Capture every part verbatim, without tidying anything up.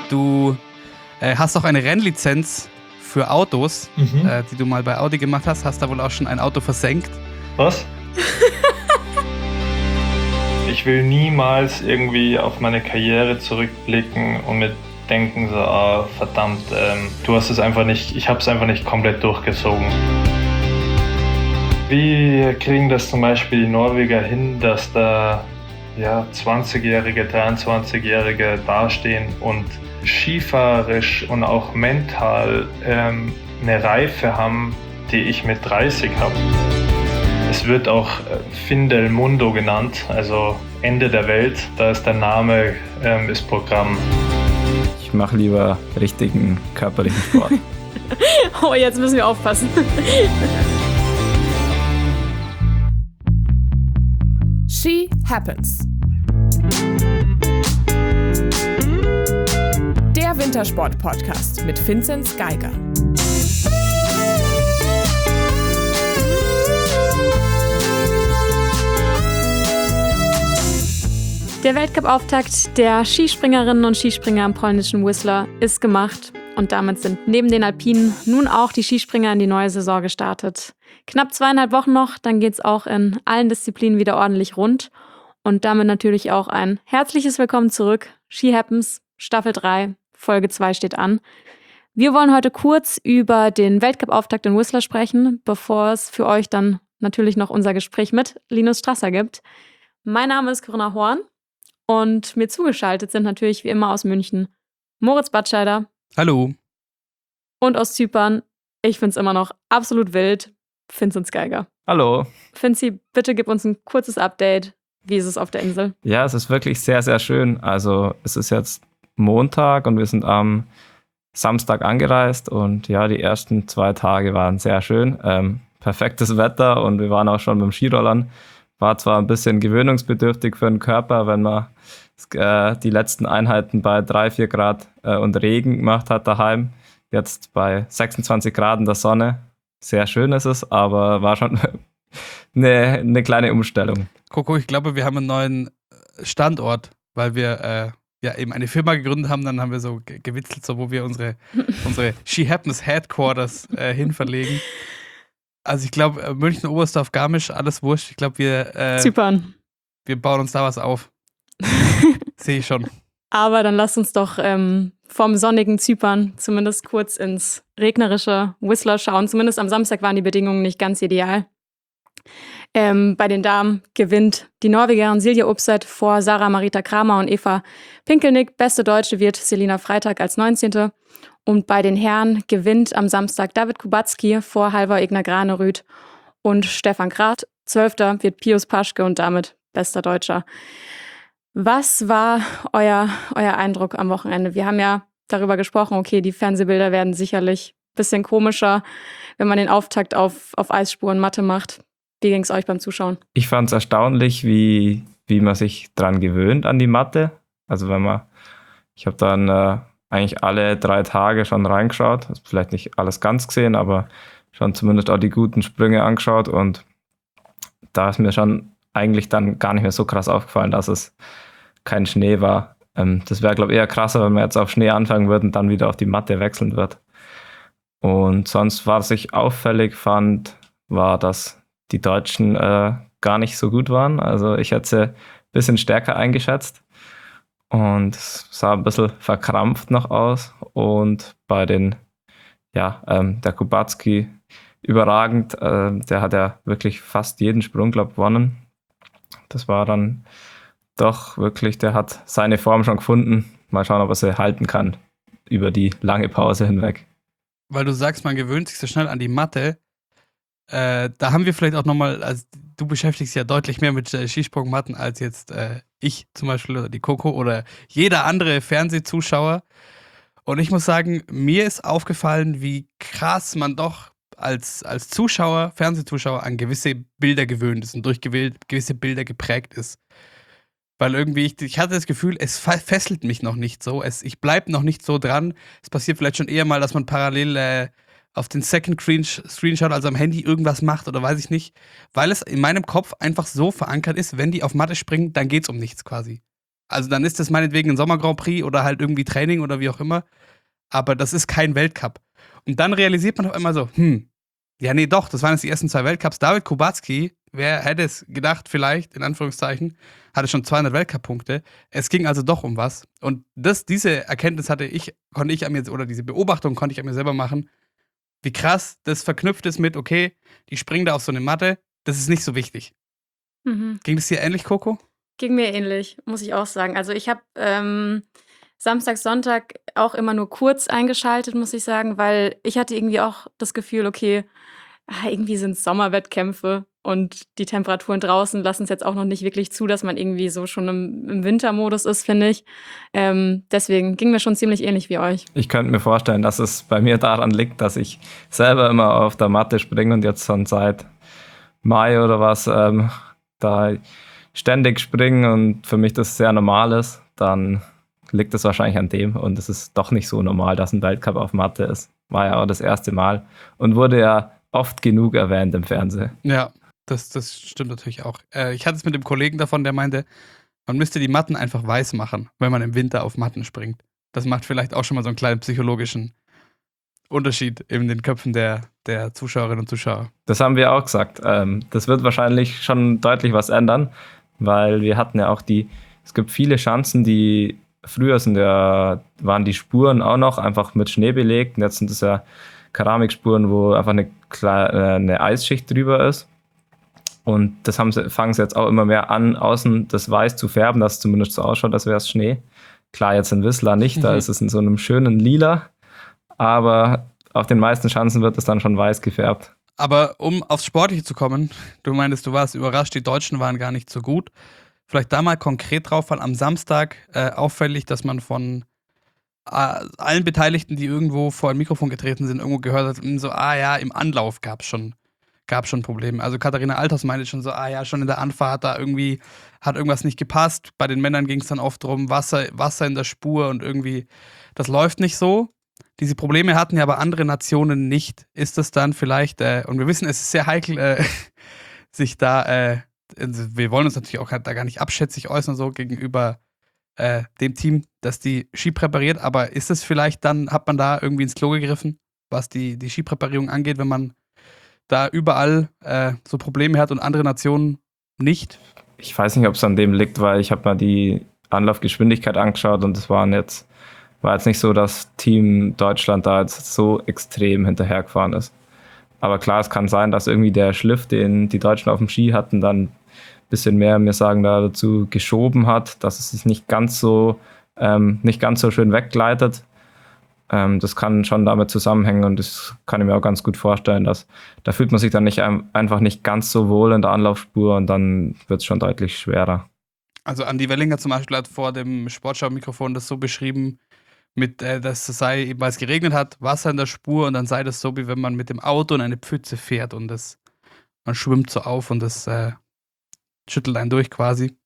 du äh, hast auch eine Rennlizenz für Autos, mhm. äh, die du mal bei Audi gemacht hast. Hast da wohl auch schon ein Auto versenkt. Was? Ich will niemals irgendwie auf meine Karriere zurückblicken und mir denken so, ah, verdammt, ähm, du hast es einfach nicht, ich habe es einfach nicht komplett durchgezogen. Wie kriegen das zum Beispiel die Norweger hin, dass da ja, zwanzigjährige, dreiundzwanzigjährige dastehen und skifahrerisch und auch mental ähm, eine Reife haben, die ich mit dreißig habe. Es wird auch Fin del Mundo genannt, also Ende der Welt. Da ist der Name, ähm, ist Programm. Ich mache lieber richtigen körperlichen Sport. Oh, jetzt müssen wir aufpassen. She Happens. Der Wintersport-Podcast mit Vinzenz Geiger. Der Weltcup-Auftakt der Skispringerinnen und Skispringer im polnischen Whistler ist gemacht und damit sind neben den Alpinen nun auch die Skispringer in die neue Saison gestartet. Knapp zweieinhalb Wochen noch, dann geht's auch in allen Disziplinen wieder ordentlich rund und damit natürlich auch ein herzliches Willkommen zurück. She Happens, Staffel drei, Folge zwei steht an. Wir wollen heute kurz über den Weltcup-Auftakt in Whistler sprechen, bevor es für euch dann natürlich noch unser Gespräch mit Linus Strasser gibt. Mein Name ist Corinna Horn. Und mir zugeschaltet sind natürlich wie immer aus München Moritz Batscheider. Hallo. Und aus Zypern, ich find's immer noch absolut wild, Vinzenz Geiger. Hallo. Vinzi, bitte gib uns ein kurzes Update. Wie ist es auf der Insel? Ja, es ist wirklich sehr, sehr schön. Also es ist jetzt Montag und wir sind am Samstag angereist und ja, die ersten zwei Tage waren sehr schön. Ähm, perfektes Wetter und wir waren auch schon beim Skirollern. War zwar ein bisschen gewöhnungsbedürftig für den Körper, wenn man äh, die letzten Einheiten bei drei, vier Grad äh, und Regen gemacht hat daheim. Jetzt bei sechsundzwanzig Grad in der Sonne. Sehr schön ist es, aber war schon eine, eine kleine Umstellung. Coco, ich glaube, wir haben einen neuen Standort, weil wir äh, ja eben eine Firma gegründet haben. Dann haben wir so ge- gewitzelt, so, wo wir unsere, unsere She Happens Headquarters äh, hin verlegen. Also ich glaube, München, Oberstdorf, Garmisch, alles wurscht. Ich glaube, wir, äh, Zypern. wir bauen uns da was auf. Sehe ich schon. Aber dann lasst uns doch ähm, vom sonnigen Zypern zumindest kurz ins regnerische Whistler schauen. Zumindest am Samstag waren die Bedingungen nicht ganz ideal. Ähm, bei den Damen gewinnt die Norwegerin Silje Opseth vor Sarah Marita Kramer und Eva Pinkelnick. Beste Deutsche wird Selina Freitag als neunzehnte Und bei den Herren gewinnt am Samstag David Kubacki vor Halvor Egner Granerüth und Stefan Kraft. Zwölfter wird Pius Paschke und damit bester Deutscher. Was war euer, euer Eindruck am Wochenende? Wir haben ja darüber gesprochen, okay, die Fernsehbilder werden sicherlich ein bisschen komischer, wenn man den Auftakt auf, auf Eisspuren Matte macht. Wie ging es euch beim Zuschauen? Ich fand es erstaunlich, wie, wie man sich dran gewöhnt an die Matte. Also wenn man, ich habe dann äh, eigentlich alle drei Tage schon reingeschaut. Also vielleicht nicht alles ganz gesehen, aber schon zumindest auch die guten Sprünge angeschaut. Und da ist mir schon eigentlich dann gar nicht mehr so krass aufgefallen, dass es kein Schnee war. Ähm, das wäre, glaube ich, eher krasser, wenn wir jetzt auf Schnee anfangen würden und dann wieder auf die Matte wechseln wird. Und sonst, was ich auffällig fand, war, dass die Deutschen äh, gar nicht so gut waren. Also ich hätte sie ein bisschen stärker eingeschätzt. Und es sah ein bisschen verkrampft noch aus. Und bei den, ja, ähm, der Kubacki überragend. Äh, der hat ja wirklich fast jeden Sprung, glaube ich, gewonnen. Das war dann doch wirklich, der hat seine Form schon gefunden. Mal schauen, ob er sie halten kann über die lange Pause hinweg. Weil du sagst, man gewöhnt sich so schnell an die Matte. Äh, da haben wir vielleicht auch nochmal, also du beschäftigst dich ja deutlich mehr mit äh, Skisprungmatten als jetzt äh, ich zum Beispiel oder die Coco oder jeder andere Fernsehzuschauer. Und ich muss sagen, mir ist aufgefallen, wie krass man doch als, als Zuschauer, Fernsehzuschauer an gewisse Bilder gewöhnt ist und durch gewählt, gewisse Bilder geprägt ist. Weil irgendwie, ich, ich hatte das Gefühl, es fesselt mich noch nicht so. Es, ich bleibe noch nicht so dran. Es passiert vielleicht schon eher mal, dass man parallel äh, auf den Second Screenshot, also am Handy, irgendwas macht oder weiß ich nicht. Weil es in meinem Kopf einfach so verankert ist, wenn die auf Matte springen, dann geht's um nichts quasi. Also dann ist das meinetwegen ein Sommer-Grand Prix oder halt irgendwie Training oder wie auch immer. Aber das ist kein Weltcup. Und dann realisiert man auf einmal so, hm, ja, nee, doch, das waren jetzt die ersten zwei Weltcups. David Kubacki, wer hätte es gedacht, vielleicht, in Anführungszeichen, hatte schon zweihundert Weltcup-Punkte. Es ging also doch um was. Und das, diese Erkenntnis hatte ich, konnte ich an mir, oder diese Beobachtung konnte ich an mir selber machen, wie krass das verknüpft ist mit, okay, die springen da auf so eine Matte, das ist nicht so wichtig. Mhm. Ging das dir ähnlich, Coco? Ging mir ähnlich, muss ich auch sagen. Also ich habe ähm, Samstag, Sonntag auch immer nur kurz eingeschaltet, muss ich sagen, weil ich hatte irgendwie auch das Gefühl, okay, ah, irgendwie sind es Sommerwettkämpfe und die Temperaturen draußen lassen es jetzt auch noch nicht wirklich zu, dass man irgendwie so schon im, im Wintermodus ist, finde ich. Ähm, deswegen ging mir schon ziemlich ähnlich wie euch. Ich könnte mir vorstellen, dass es bei mir daran liegt, dass ich selber immer auf der Matte springe und jetzt schon seit Mai oder was ähm, da ständig springen und für mich das sehr normal ist, dann liegt es wahrscheinlich an dem und es ist doch nicht so normal, dass ein Weltcup auf Matte ist. War ja auch das erste Mal und wurde ja oft genug erwähnt im Fernsehen. Ja, das, das stimmt natürlich auch. Äh, ich hatte es mit dem Kollegen davon, der meinte, man müsste die Matten einfach weiß machen, wenn man im Winter auf Matten springt. Das macht vielleicht auch schon mal so einen kleinen psychologischen Unterschied in den Köpfen der, der Zuschauerinnen und Zuschauer. Das haben wir auch gesagt. Ähm, das wird wahrscheinlich schon deutlich was ändern, weil wir hatten ja auch die, es gibt viele Schanzen, die früher sind ja, waren die Spuren auch noch einfach mit Schnee belegt und jetzt sind es ja Keramikspuren, wo einfach eine, eine Eisschicht drüber ist. Und das haben sie, fangen sie jetzt auch immer mehr an, außen das Weiß zu färben, dass es zumindest so ausschaut, als wäre es Schnee. Klar, jetzt in Whistler nicht, da ist es in so einem schönen Lila, aber auf den meisten Schanzen wird es dann schon weiß gefärbt. Aber um aufs Sportliche zu kommen, du meintest, du warst überrascht, die Deutschen waren gar nicht so gut. Vielleicht da mal konkret drauf, weil am Samstag äh, auffällig, dass man von äh, allen Beteiligten, die irgendwo vor ein Mikrofon getreten sind, irgendwo gehört hat, so, ah ja, im Anlauf gab es schon, gab's schon Probleme. Also Katharina Althaus meinte schon so, ah ja, schon in der Anfahrt, da irgendwie hat irgendwas nicht gepasst. Bei den Männern ging es dann oft darum, Wasser, Wasser in der Spur und irgendwie, das läuft nicht so. Diese Probleme hatten ja aber andere Nationen nicht. Ist das dann vielleicht, äh, und wir wissen, es ist sehr heikel, äh, sich da, äh, wir wollen uns natürlich auch da gar nicht abschätzig äußern, so gegenüber äh, dem Team, das die Ski präpariert, aber ist es vielleicht dann, hat man da irgendwie ins Klo gegriffen, was die, die Skipräparierung angeht, wenn man da überall äh, so Probleme hat und andere Nationen nicht? Ich weiß nicht, ob es an dem liegt, weil ich habe mal die Anlaufgeschwindigkeit angeschaut und es waren jetzt war jetzt nicht so, dass Team Deutschland da jetzt so extrem hinterhergefahren ist. Aber klar, es kann sein, dass irgendwie der Schliff, den die Deutschen auf dem Ski hatten, dann ein bisschen mehr, mir sagen, da dazu geschoben hat, dass es sich nicht ganz so, ähm, nicht ganz so schön weggleitet. Ähm, das kann schon damit zusammenhängen und das kann ich mir auch ganz gut vorstellen, dass da fühlt man sich dann nicht ein, einfach nicht ganz so wohl in der Anlaufspur und dann wird es schon deutlich schwerer. Also Andi Wellinger zum Beispiel hat vor dem Sportschau-Mikrofon das so beschrieben, mit, äh, dass es sei, eben weil es geregnet hat, Wasser in der Spur und dann sei das so, wie wenn man mit dem Auto in eine Pfütze fährt und das, man schwimmt so auf und das äh, schüttelt einen durch quasi.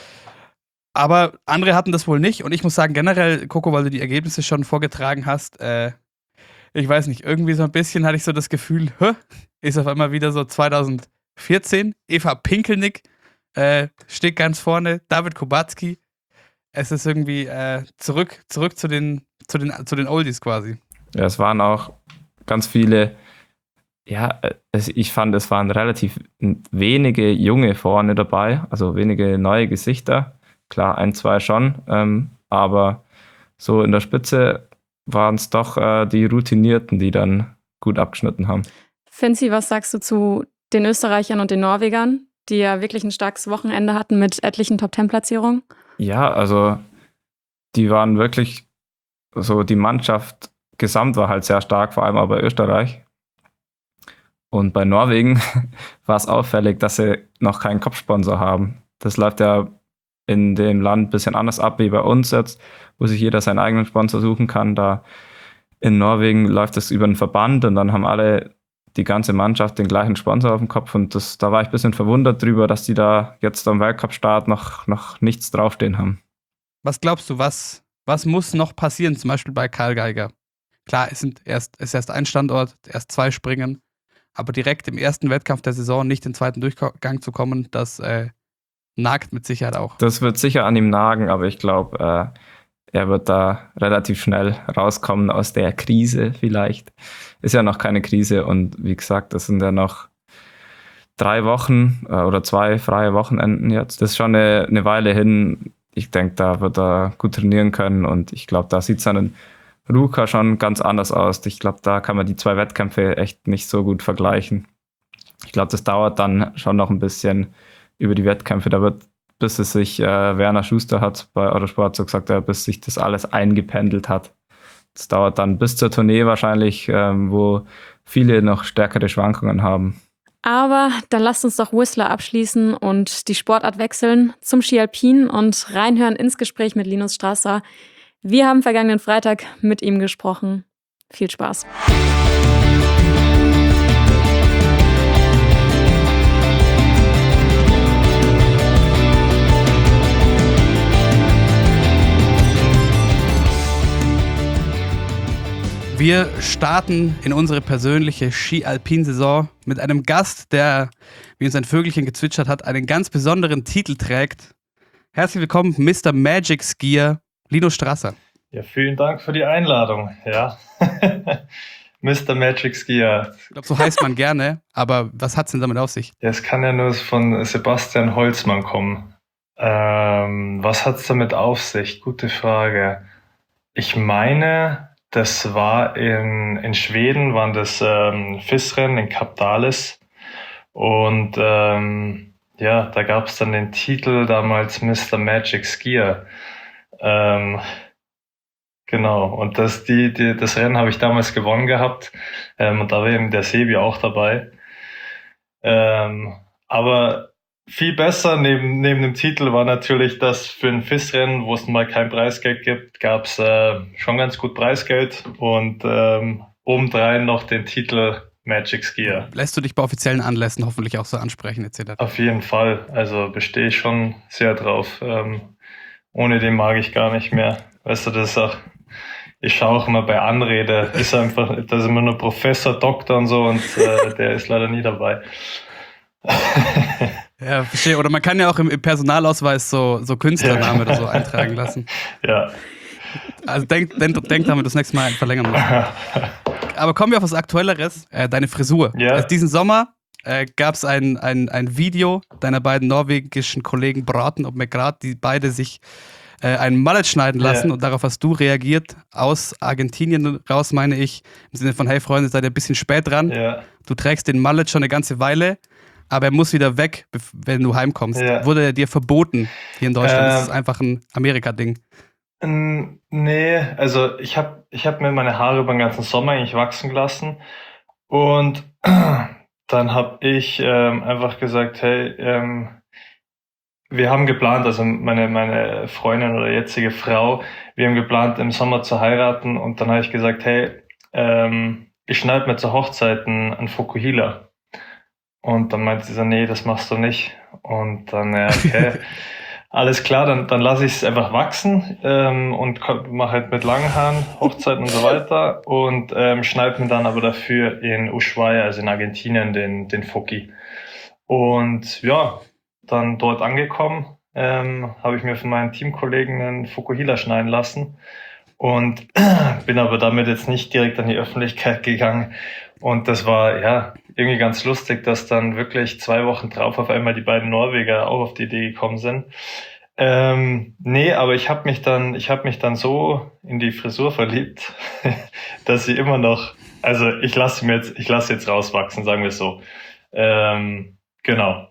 Aber andere hatten das wohl nicht und ich muss sagen, generell, Coco, weil du die Ergebnisse schon vorgetragen hast, äh, ich weiß nicht, irgendwie so ein bisschen hatte ich so das Gefühl, hä, ist auf einmal wieder so zwanzig vierzehn, Eva Pinkelnick äh, steht ganz vorne, David Kubacki. Es ist irgendwie äh, zurück, zurück zu den, zu den, zu den Oldies quasi. Ja, es waren auch ganz viele, ja, es, ich fand, es waren relativ wenige Junge vorne dabei, also wenige neue Gesichter. Klar, ein, zwei schon, ähm, aber so in der Spitze waren es doch äh, die Routinierten, die dann gut abgeschnitten haben. Finzi, was sagst du zu den Österreichern und den Norwegern, die ja wirklich ein starkes Wochenende hatten mit etlichen Top-Ten-Platzierungen? Ja, also die waren wirklich, so die Mannschaft gesamt war halt sehr stark, vor allem auch bei Österreich. Und bei Norwegen war es auffällig, dass sie noch keinen Kopfsponsor haben. Das läuft ja in dem Land ein bisschen anders ab wie bei uns jetzt, wo sich jeder seinen eigenen Sponsor suchen kann. Da in Norwegen läuft es über einen Verband und dann haben alle, die ganze Mannschaft, den gleichen Sponsor auf dem Kopf. Und das, da war ich ein bisschen verwundert drüber, dass die da jetzt am Weltcup-Start noch, noch nichts draufstehen haben. Was glaubst du, was, was muss noch passieren, zum Beispiel bei Karl Geiger? Klar, es sind erst, es ist erst ein Standort, erst zwei Springen, aber direkt im ersten Wettkampf der Saison nicht in den zweiten Durchgang zu kommen, das äh, nagt mit Sicherheit auch. Das wird sicher an ihm nagen, aber ich glaube, äh, er wird da relativ schnell rauskommen aus der Krise vielleicht. Ist ja noch keine Krise und wie gesagt, das sind ja noch drei Wochen äh, oder zwei freie Wochenenden jetzt. Das ist schon eine, eine Weile hin. Ich denke, da wird er gut trainieren können und ich glaube, da sieht seinen Ruka schon ganz anders aus. Ich glaube, da kann man die zwei Wettkämpfe echt nicht so gut vergleichen. Ich glaube, das dauert dann schon noch ein bisschen über die Wettkämpfe. Da wird, bis es sich, äh, Werner Schuster hat bei Eurosport so gesagt, äh, bis sich das alles eingependelt hat. Das dauert dann bis zur Tournee wahrscheinlich, ähm, wo viele noch stärkere Schwankungen haben. Aber dann lasst uns doch Whistler abschließen und die Sportart wechseln zum Ski Alpin und reinhören ins Gespräch mit Linus Strasser. Wir haben vergangenen Freitag mit ihm gesprochen. Viel Spaß. Wir starten in unsere persönliche Ski-Alpin-Saison mit einem Gast, der, wie uns ein Vögelchen gezwitschert hat, einen ganz besonderen Titel trägt. Herzlich willkommen, Mister Magic Skier, Linus Strasser. Ja, vielen Dank für die Einladung. Ja, Mister Magic Skier. Ich glaube, so heißt man gerne, aber was hat es denn damit auf sich? Ja, es kann ja nur von Sebastian Holzmann kommen. Ähm, was hat es damit auf sich? Gute Frage. Ich meine... Das war in, in Schweden, waren das ähm, F I S-Rennen in Kapdalis. Und ähm, ja, da gab es dann den Titel damals Mister Magic Skier. Ähm, genau, und das, die, die, das Rennen habe ich damals gewonnen gehabt. Ähm, und da war eben der Sebi auch dabei. Ähm, aber viel besser neben, neben dem Titel war natürlich, dass für ein F I S-Rennen, wo es mal kein Preisgeld gibt, gab es äh, schon ganz gut Preisgeld und ähm, obendrein noch den Titel Magic Skier. Lässt du dich bei offiziellen Anlässen hoffentlich auch so ansprechen et cetera? Auf jeden Fall, also bestehe ich schon sehr drauf. Ähm, ohne den mag ich gar nicht mehr. Weißt du, das ist auch, ich schaue auch immer bei Anrede, ist einfach, da ist immer nur Professor, Doktor und so und äh, der ist leider nie dabei. Ja, verstehe. Oder man kann ja auch im, im Personalausweis so, so Künstlername oder so eintragen lassen. Ja. Also denk, denk, denk damit das nächste Mal verlängern musst. Aber kommen wir auf was Aktuelleres. Äh, deine Frisur. Ja. Also diesen Sommer äh, gab es ein, ein, ein Video deiner beiden norwegischen Kollegen Braten und McGrath, die beide sich äh, einen Mallet schneiden lassen. Ja. Und darauf hast du reagiert. Aus Argentinien raus, meine ich. Im Sinne von, hey Freunde, seid ihr ein bisschen spät dran. Ja. Du trägst den Mallet schon eine ganze Weile. Aber er muss wieder weg, wenn du heimkommst. Ja. Wurde er dir verboten hier in Deutschland? Ähm, das ist einfach ein Amerika-Ding. Ähm, Nee, also ich habe ich hab mir meine Haare über den ganzen Sommer eigentlich wachsen lassen und dann habe ich ähm, einfach gesagt, hey, ähm, wir haben geplant, also meine meine Freundin oder jetzige Frau, wir haben geplant im Sommer zu heiraten und dann habe ich gesagt, hey, ähm, ich schneide mir zur Hochzeit einen Fukuhila. Und dann meinte sie so, nee, das machst du nicht. Und dann, ja, okay, alles klar, dann, dann lasse ich es einfach wachsen ähm, und mache halt mit langen Haaren Hochzeiten und so weiter und ähm, schneide mir dann aber dafür in Ushuaia, also in Argentinien, den, den Fuki. Und ja, dann dort angekommen, ähm, habe ich mir von meinen Teamkollegen einen Fukuhila schneiden lassen und bin aber damit jetzt nicht direkt an die Öffentlichkeit gegangen. Und das war, ja, irgendwie ganz lustig, dass dann wirklich zwei Wochen drauf auf einmal die beiden Norweger auch auf die Idee gekommen sind. Ähm, nee, aber ich habe mich dann, ich habe mich dann so in die Frisur verliebt, dass sie immer noch, also ich lasse mir jetzt, ich lasse jetzt rauswachsen, sagen wir es so. Ähm, genau.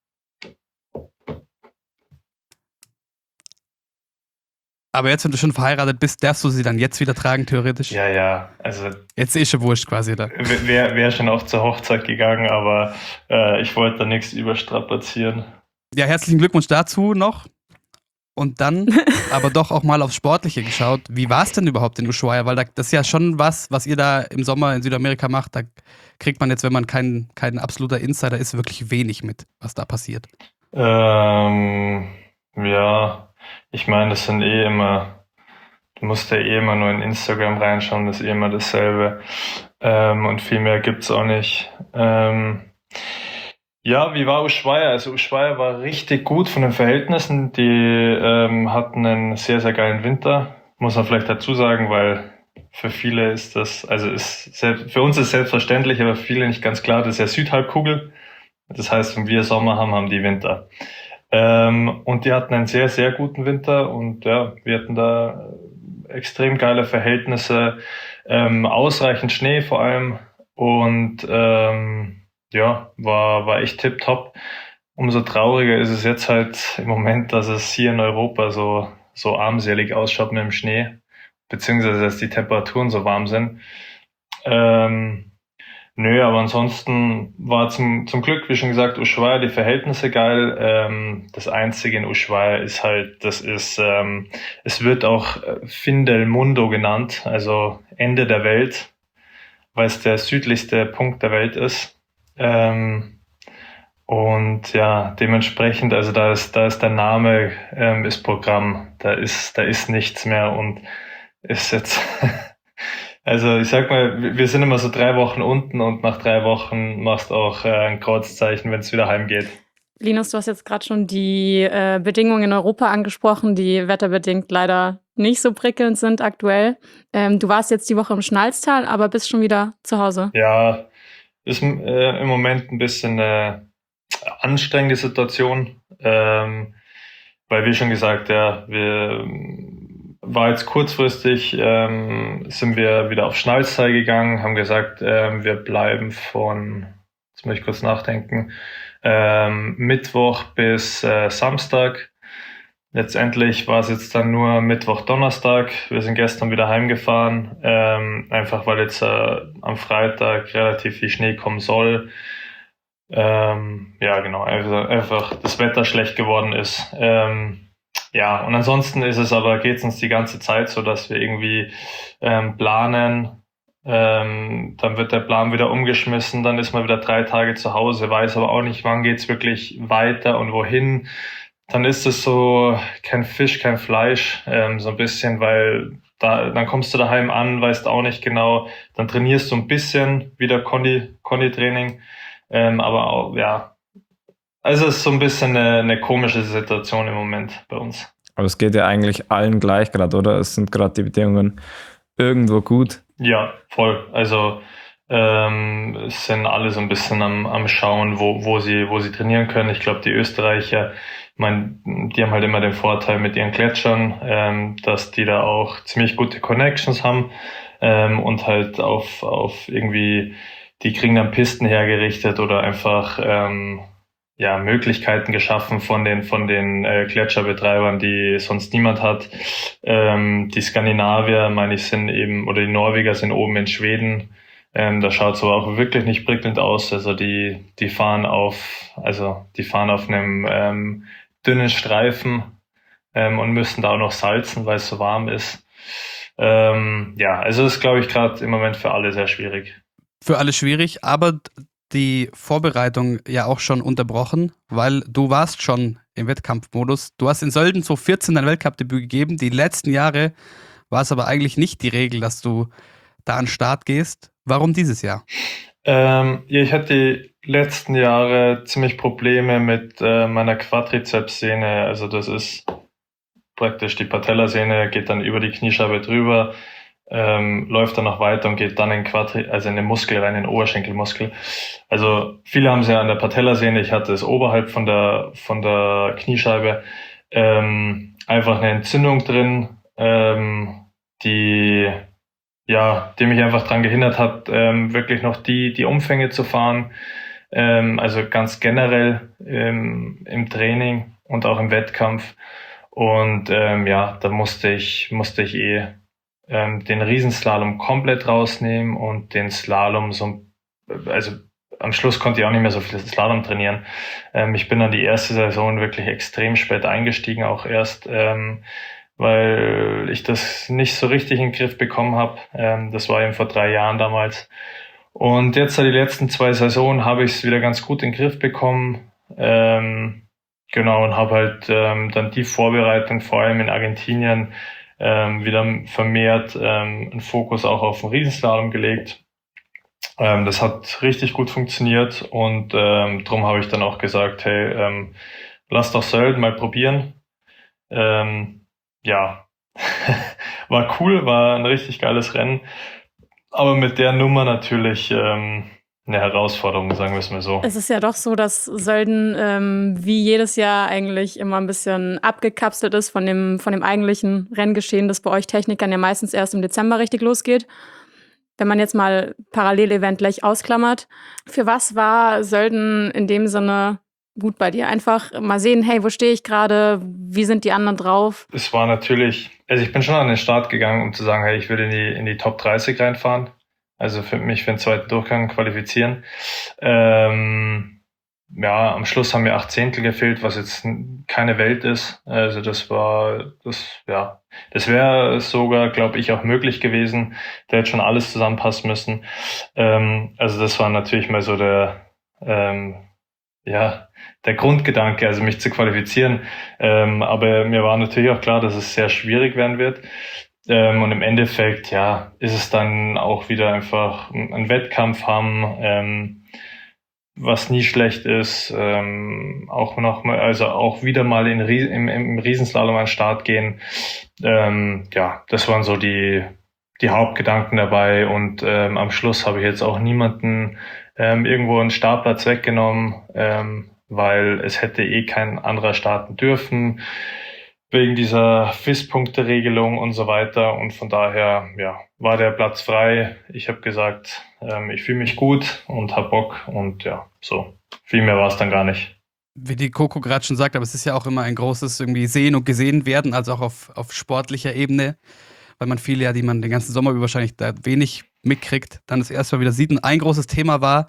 Aber jetzt, wenn du schon verheiratet bist, darfst du sie dann jetzt wieder tragen, theoretisch? Ja, ja, also Jetzt ist schon wurscht quasi da. wäre wär schon auch zur Hochzeit gegangen, aber äh, ich wollte da nichts überstrapazieren. Ja, herzlichen Glückwunsch dazu noch. Und dann aber doch auch mal aufs Sportliche geschaut. Wie war es denn überhaupt in Ushuaia? Weil da, das ist ja schon was, was ihr da im Sommer in Südamerika macht. Da kriegt man jetzt, wenn man kein, kein absoluter Insider ist, wirklich wenig mit, was da passiert. Ähm, ja, ich meine, das sind eh immer, du musst ja eh immer nur in Instagram reinschauen, das ist eh immer dasselbe. Ähm, und viel mehr gibt's auch nicht. Ähm, Ja, wie war Ushuaia? Also Ushuaia war richtig gut von den Verhältnissen. Die ähm, hatten einen sehr, sehr geilen Winter. Muss man vielleicht dazu sagen, weil für viele ist das, also ist selbst, für uns ist selbstverständlich, aber für viele nicht ganz klar, das ist ja Südhalbkugel. Das heißt, wenn wir Sommer haben, haben die Winter. Ähm, und die hatten einen sehr, sehr guten Winter und ja, wir hatten da extrem geile Verhältnisse, ähm, ausreichend Schnee vor allem und ähm, ja, war, war echt tipptopp. Umso trauriger ist es jetzt halt im Moment, dass es hier in Europa so, so armselig ausschaut mit dem Schnee, beziehungsweise dass die Temperaturen so warm sind. Ähm, nö, aber ansonsten war zum, zum Glück, wie schon gesagt, Ushuaia, die Verhältnisse geil. Ähm, das Einzige in Ushuaia ist halt, das ist, ähm, es wird auch äh, Fin del Mundo genannt, also Ende der Welt, weil es der südlichste Punkt der Welt ist. Ähm, und ja, dementsprechend, also da ist, da ist der Name, ähm, ist Programm, da ist, da ist nichts mehr und ist jetzt, also ich sag mal, wir sind immer so drei Wochen unten und nach drei Wochen machst auch äh, ein Kreuzzeichen, wenn es wieder heimgeht. Linus, du hast jetzt gerade schon die äh, Bedingungen in Europa angesprochen, die wetterbedingt leider nicht so prickelnd sind aktuell. Ähm, du warst jetzt die Woche im Schnalztal, aber bist schon wieder zu Hause. Ja, ist äh, im Moment ein bisschen eine anstrengende Situation, ähm, weil wie schon gesagt, ja, wir war jetzt kurzfristig, ähm, sind wir wieder auf Schnalztal gegangen, haben gesagt, ähm, wir bleiben von, jetzt muss ich kurz nachdenken, ähm, Mittwoch bis äh, Samstag. Letztendlich war es jetzt dann nur Mittwoch, Donnerstag. Wir sind gestern wieder heimgefahren, ähm, einfach weil jetzt äh, am Freitag relativ viel Schnee kommen soll. Ähm, ja, genau, einfach, einfach das Wetter schlecht geworden ist. Ähm, ja, und ansonsten ist es aber, geht es uns die ganze Zeit so, dass wir irgendwie ähm, planen, ähm, dann wird der Plan wieder umgeschmissen, dann ist man wieder drei Tage zu Hause, weiß aber auch nicht, wann geht's wirklich weiter und wohin. Dann ist es so kein Fisch, kein Fleisch, ähm, so ein bisschen, weil da, dann kommst du daheim an, weißt auch nicht genau, dann trainierst du ein bisschen wieder Kondi, Kondi-Training, ähm, aber auch, ja, also es ist so ein bisschen eine, eine komische Situation im Moment bei uns. Aber es geht ja eigentlich allen gleich gerade, oder? Es sind gerade die Bedingungen irgendwo gut. Ja, voll. Also ähm, es sind alle so ein bisschen am, am Schauen, wo, wo sie, wo sie trainieren können. Ich glaube, die Österreicher, ich meine, die haben halt immer den Vorteil mit ihren Gletschern, ähm, dass die da auch ziemlich gute Connections haben ähm, und halt auf, auf irgendwie, die kriegen dann Pisten hergerichtet oder einfach ähm, ja, Möglichkeiten geschaffen von den von den äh, Gletscherbetreibern, die sonst niemand hat. Ähm, die Skandinavier, meine ich, sind eben, oder die Norweger sind oben in Schweden. Ähm, da schaut es aber auch wirklich nicht prickelnd aus. Also die die fahren auf, also die fahren auf einem ähm, dünnen Streifen ähm, und müssen da auch noch salzen, weil es so warm ist. Ähm, ja, also das ist, glaube ich, gerade im Moment für alle sehr schwierig. Für alle schwierig, aber die Vorbereitung ja auch schon unterbrochen, weil du warst schon im Wettkampfmodus. Du hast in Sölden zweitausendvierzehn dein Weltcup-Debüt gegeben. Die letzten Jahre war es aber eigentlich nicht die Regel, dass du da an den Start gehst. Warum dieses Jahr? Ähm, ja, ich hatte die letzten Jahre ziemlich Probleme mit äh, meiner Quadrizepssehne. Also das ist praktisch die Patellasehne, geht dann über die Kniescheibe drüber. Ähm, läuft dann noch weiter und geht dann in Quadri, also in den Muskel rein, in den Oberschenkelmuskel. Also viele haben es ja an der Patellasehne, ich hatte es oberhalb von der von der Kniescheibe. Ähm, einfach eine Entzündung drin, ähm, die ja, die mich einfach daran gehindert hat, ähm, wirklich noch die die Umfänge zu fahren. Ähm, also ganz generell ähm, im Training und auch im Wettkampf. Und ähm, ja, da musste ich musste ich eh den Riesenslalom komplett rausnehmen und den Slalom so, also am Schluss konnte ich auch nicht mehr so viel Slalom trainieren. Ähm, ich bin dann die erste Saison wirklich extrem spät eingestiegen, auch erst, ähm, weil ich das nicht so richtig in den Griff bekommen habe. Ähm, das war eben vor drei Jahren damals. Und jetzt die letzten zwei Saisonen habe ich es wieder ganz gut in den Griff bekommen. Ähm, genau, und habe halt ähm, dann die Vorbereitung, vor allem in Argentinien, Ähm, wieder vermehrt ähm, einen Fokus auch auf den Riesenslalom gelegt. Ähm, das hat richtig gut funktioniert und ähm, darum habe ich dann auch gesagt, hey, ähm, lass doch Sölden mal probieren. Ähm, ja, war cool, war ein richtig geiles Rennen, aber mit der Nummer natürlich ähm, eine Herausforderung, sagen wir es mal so. Es ist ja doch so, dass Sölden ähm, wie jedes Jahr eigentlich immer ein bisschen abgekapselt ist von dem, von dem eigentlichen Renngeschehen, das bei euch Technikern ja meistens erst im Dezember richtig losgeht. Wenn man jetzt mal Parallelevent gleich ausklammert, für was war Sölden in dem Sinne gut bei dir? Einfach mal sehen, hey, wo stehe ich gerade? Wie sind die anderen drauf? Es war natürlich, also ich bin schon an den Start gegangen, um zu sagen, hey, ich will in die, in die Top dreißig reinfahren. Also für mich für den zweiten Durchgang qualifizieren. Ähm, ja, am Schluss haben mir acht Zehntel gefehlt, was jetzt keine Welt ist. Also das war, das, ja, das wäre sogar, glaube ich, auch möglich gewesen. Da hätte schon alles zusammenpassen müssen. Ähm, also das war natürlich mal so der, ähm, ja, der Grundgedanke, also mich zu qualifizieren. Ähm, aber mir war natürlich auch klar, dass es sehr schwierig werden wird. Ähm, und im Endeffekt, ja, ist es dann auch wieder einfach ein Wettkampf haben, ähm, was nie schlecht ist. Ähm, auch noch mal, also auch wieder mal in, im, im Riesenslalom an den Start gehen. Ähm, ja, das waren so die die Hauptgedanken dabei. Und ähm, am Schluss habe ich jetzt auch niemanden ähm, irgendwo einen Startplatz weggenommen, ähm, weil es hätte eh kein anderer starten dürfen, wegen dieser F I S-Punkte-Regelung und so weiter. Und von daher, ja, war der Platz frei. Ich habe gesagt, ähm, ich fühle mich gut und hab Bock und ja, so. Viel mehr war es dann gar nicht. Wie die Coco gerade schon sagt, aber es ist ja auch immer ein großes irgendwie Sehen und Gesehen werden, also auch auf, auf sportlicher Ebene, weil man viele ja, die man den ganzen Sommer über wahrscheinlich da wenig mitkriegt, dann das erste Mal wieder sieht. Und ein großes Thema war,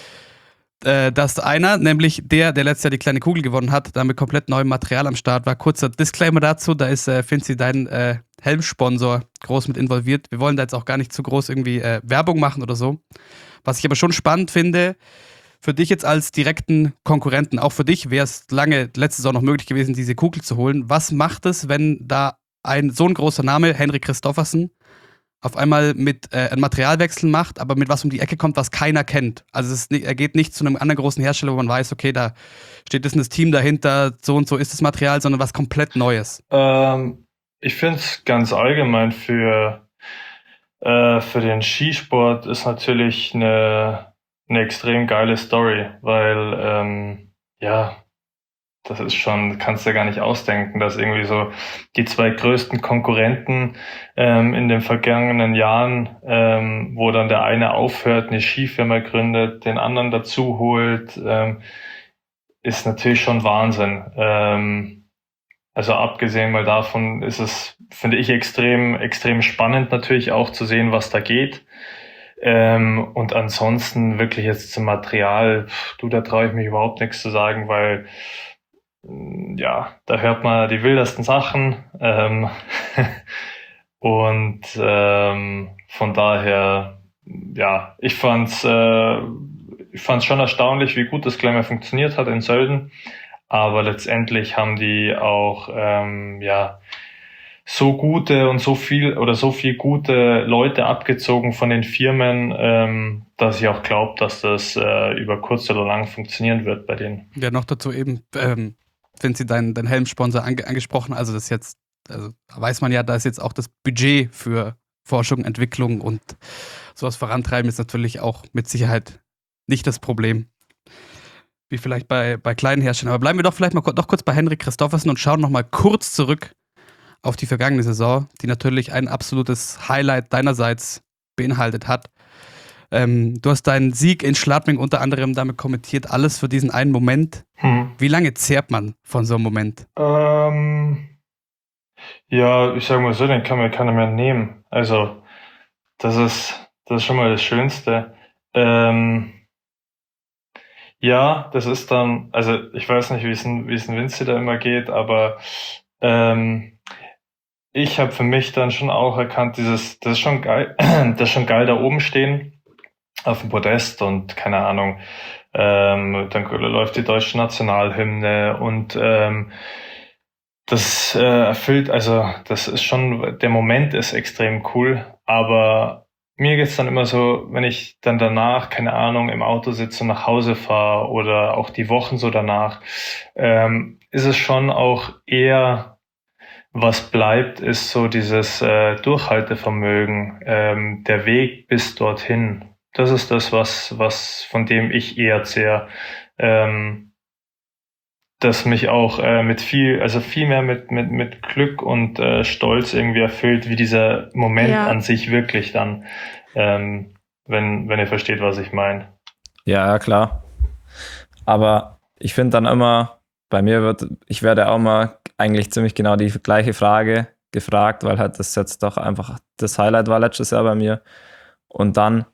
äh, dass einer, nämlich der, der letztes Jahr die kleine Kugel gewonnen hat, da mit komplett neuem Material am Start war. Kurzer Disclaimer dazu, da ist äh, Finzi, dein äh, Helmsponsor, groß mit involviert. Wir wollen da jetzt auch gar nicht zu groß irgendwie äh, Werbung machen oder so. Was ich aber schon spannend finde, für dich jetzt als direkten Konkurrenten, auch für dich wäre es lange letzte Saison noch möglich gewesen, diese Kugel zu holen. Was macht es, wenn da ein so ein großer Name, Henrik Kristoffersen, auf einmal mit äh, einen Materialwechsel macht, aber mit was um die Ecke kommt, was keiner kennt? Also es ist nicht, er geht nicht zu einem anderen großen Hersteller, wo man weiß, okay, da steht jetzt ein Team dahinter, so und so ist das Material, sondern was komplett Neues. Ähm, ich finde es ganz allgemein für, äh, für den Skisport ist natürlich eine, eine extrem geile Story, weil ähm, ja, das ist schon, kannst du ja gar nicht ausdenken, dass irgendwie so die zwei größten Konkurrenten ähm, in den vergangenen Jahren, ähm, wo dann der eine aufhört, eine Skifirma gründet, den anderen dazu holt, ähm, ist natürlich schon Wahnsinn. Ähm, also abgesehen mal davon ist es, finde ich, extrem, extrem spannend natürlich auch zu sehen, was da geht. Ähm, und ansonsten wirklich jetzt zum Material, pff, du, da traue ich mich überhaupt nichts zu sagen, weil ja, da hört man die wildesten Sachen ähm, und ähm, von daher, ja, ich fand's, äh, ich fand's schon erstaunlich, wie gut das gleich mal funktioniert hat in Sölden, aber letztendlich haben die auch ähm, ja so gute und so viel oder so viel gute Leute abgezogen von den Firmen, ähm, dass ich auch glaube, dass das äh, über kurz oder lang funktionieren wird bei denen. Ja, noch dazu eben, ähm, wenn sie deinen dein Helmsponsor ange- angesprochen, also das jetzt, also weiß man ja, da ist jetzt auch das Budget für Forschung, Entwicklung und sowas vorantreiben ist natürlich auch mit Sicherheit nicht das Problem. Wie vielleicht bei, bei kleinen Herstellern. Aber bleiben wir doch vielleicht mal noch kurz bei Henrik Kristoffersen und schauen noch mal kurz zurück auf die vergangene Saison, die natürlich ein absolutes Highlight deinerseits beinhaltet hat. Ähm, du hast deinen Sieg in Schladming unter anderem damit kommentiert, alles für diesen einen Moment. Hm. Wie lange zehrt man von so einem Moment? Ähm, ja, ich sag mal so, den kann mir keiner mehr nehmen. Also, das ist, das ist schon mal das Schönste. Ähm, ja, das ist dann, also ich weiß nicht, wie es ein, wie es ein Vinci da immer geht, aber ähm, ich habe für mich dann schon auch erkannt, dieses, das ist schon geil, das ist schon geil da oben stehen auf dem Podest und keine Ahnung, ähm, dann läuft die deutsche Nationalhymne und ähm, das äh, erfüllt, also das ist schon, der Moment ist extrem cool, aber mir geht's dann immer so, wenn ich dann danach, keine Ahnung, im Auto sitze und nach Hause fahre oder auch die Wochen so danach, ähm, ist es schon auch eher, was bleibt, ist so dieses äh, Durchhaltevermögen, ähm, der Weg bis dorthin. Das ist das, was, was von dem ich eher zehre, ähm, das mich auch äh, mit viel, also viel mehr mit, mit, mit Glück und äh, Stolz irgendwie erfüllt, wie dieser Moment Ja. an sich wirklich dann, ähm, wenn, wenn ihr versteht, was ich meine. Ja, ja, klar. Aber ich finde dann immer, bei mir wird, ich werde auch mal eigentlich ziemlich genau die gleiche Frage gefragt, weil halt das jetzt doch einfach das Highlight war letztes Jahr bei mir. Und dann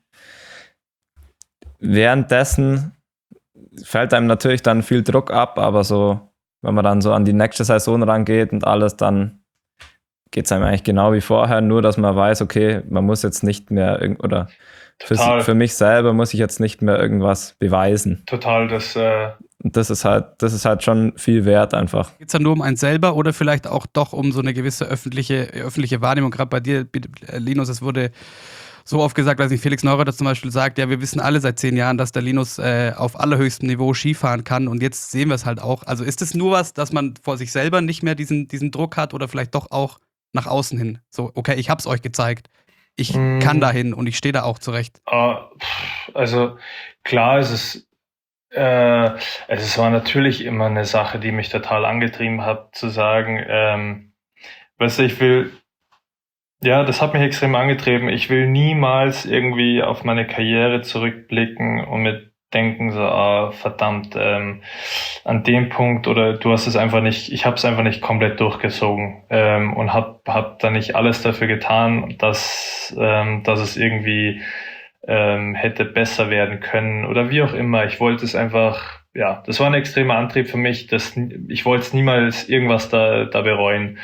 währenddessen fällt einem natürlich dann viel Druck ab, aber so, wenn man dann so an die nächste Saison rangeht und alles, dann geht es einem eigentlich genau wie vorher, nur dass man weiß, okay, man muss jetzt nicht mehr, irgend- oder für, Total. für mich selber muss ich jetzt nicht mehr irgendwas beweisen. Total, das, äh, Und das ist halt, das ist halt schon viel wert einfach. Geht es dann nur um einen selber oder vielleicht auch doch um so eine gewisse öffentliche, öffentliche Wahrnehmung? Gerade bei dir, Linus, es wurde so oft gesagt, weiß nicht, Felix Neurath zum Beispiel sagt, ja, wir wissen alle seit zehn Jahren, dass der Linus äh, auf allerhöchstem Niveau Skifahren kann und jetzt sehen wir es halt auch. Also ist es nur was, dass man vor sich selber nicht mehr diesen, diesen Druck hat oder vielleicht doch auch nach außen hin? So, okay, ich hab's euch gezeigt. Ich Mm. kann dahin und ich stehe da auch zurecht. äh, pff, also klar ist es, äh, also es war natürlich immer eine Sache, die mich total angetrieben hat, zu sagen, ähm, weißt du, ich will, ja, das hat mich extrem angetrieben. Ich will niemals irgendwie auf meine Karriere zurückblicken und mit denken so, ah, verdammt, ähm, an dem Punkt oder du hast es einfach nicht, ich habe es einfach nicht komplett durchgezogen ähm, und hab hab da nicht alles dafür getan, dass ähm, dass es irgendwie ähm, hätte besser werden können oder wie auch immer. Ich wollte es einfach, ja, das war ein extremer Antrieb für mich. Das, ich wollte es niemals irgendwas da, da bereuen.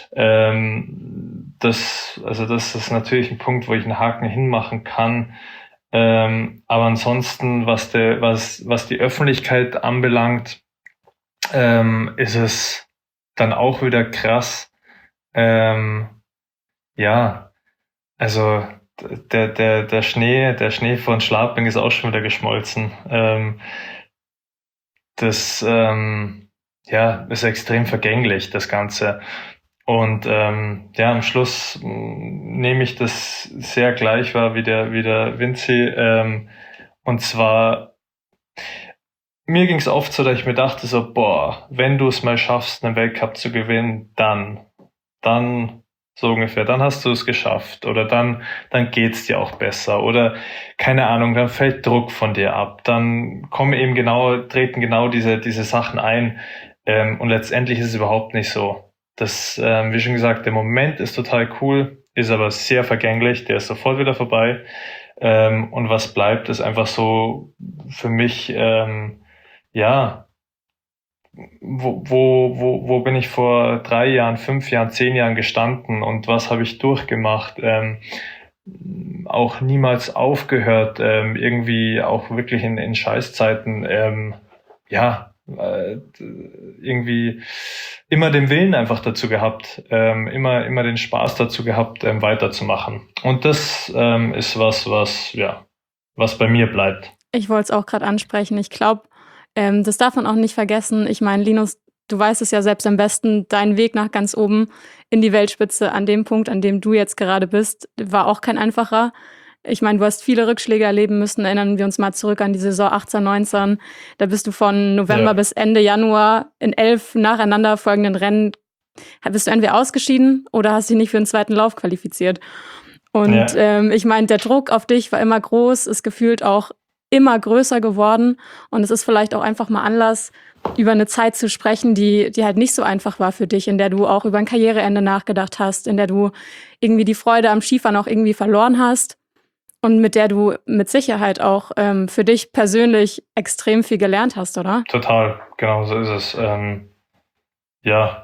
Ähm, das, also das ist natürlich ein Punkt, wo ich einen Haken hinmachen kann. Ähm, aber ansonsten, was der, was, was die Öffentlichkeit anbelangt, ähm, ist es dann auch wieder krass. Ähm, ja, also der, der, der Schnee, der Schnee von Schlaping ist auch schon wieder geschmolzen. Ähm, das, ähm, ja, ist extrem vergänglich, das Ganze. Und ähm, ja, am Schluss mh, nehme ich das sehr gleich wahr wie der, wie der Vinci. Ähm, und zwar, mir ging es oft so, dass ich mir dachte so, boah, wenn du es mal schaffst, einen Weltcup zu gewinnen, dann, dann so ungefähr, dann hast du es geschafft oder dann, dann geht's dir auch besser oder keine Ahnung, dann fällt Druck von dir ab, dann kommen eben genau, treten genau diese, diese Sachen ein ähm, und letztendlich ist es überhaupt nicht so. Das, ähm, wie schon gesagt, der Moment ist total cool, ist aber sehr vergänglich, der ist sofort wieder vorbei. Ähm, und was bleibt, ist einfach so für mich, ähm, ja, wo, wo, wo, wo bin ich vor drei Jahren, fünf Jahren, zehn Jahren gestanden und was habe ich durchgemacht? Ähm, auch niemals aufgehört, ähm, irgendwie auch wirklich in, in Scheißzeiten, ähm, ja, äh, irgendwie immer den Willen einfach dazu gehabt, ähm, immer, immer den Spaß dazu gehabt, ähm, weiterzumachen. Und das ähm, ist was, was, ja, was bei mir bleibt. Ich wollte es auch gerade ansprechen. Ich glaube, ähm, das darf man auch nicht vergessen. Ich meine, Linus, du weißt es ja selbst am besten, dein Weg nach ganz oben in die Weltspitze an dem Punkt, an dem du jetzt gerade bist, war auch kein einfacher. Ich meine, du hast viele Rückschläge erleben müssen. Erinnern wir uns mal zurück an die Saison achtzehn, neunzehn. Da bist du von November Ja. bis Ende Januar in elf nacheinander folgenden Rennen, bist du entweder ausgeschieden oder hast dich nicht für den zweiten Lauf qualifiziert. Und Ja. ähm, ich meine, der Druck auf dich war immer groß, ist gefühlt auch immer größer geworden. Und es ist vielleicht auch einfach mal Anlass, über eine Zeit zu sprechen, die, die halt nicht so einfach war für dich, in der du auch über ein Karriereende nachgedacht hast, in der du irgendwie die Freude am Skifahren auch irgendwie verloren hast und mit der du mit Sicherheit auch ähm, für dich persönlich extrem viel gelernt hast, oder? Total, genau so ist es. Ähm, ja,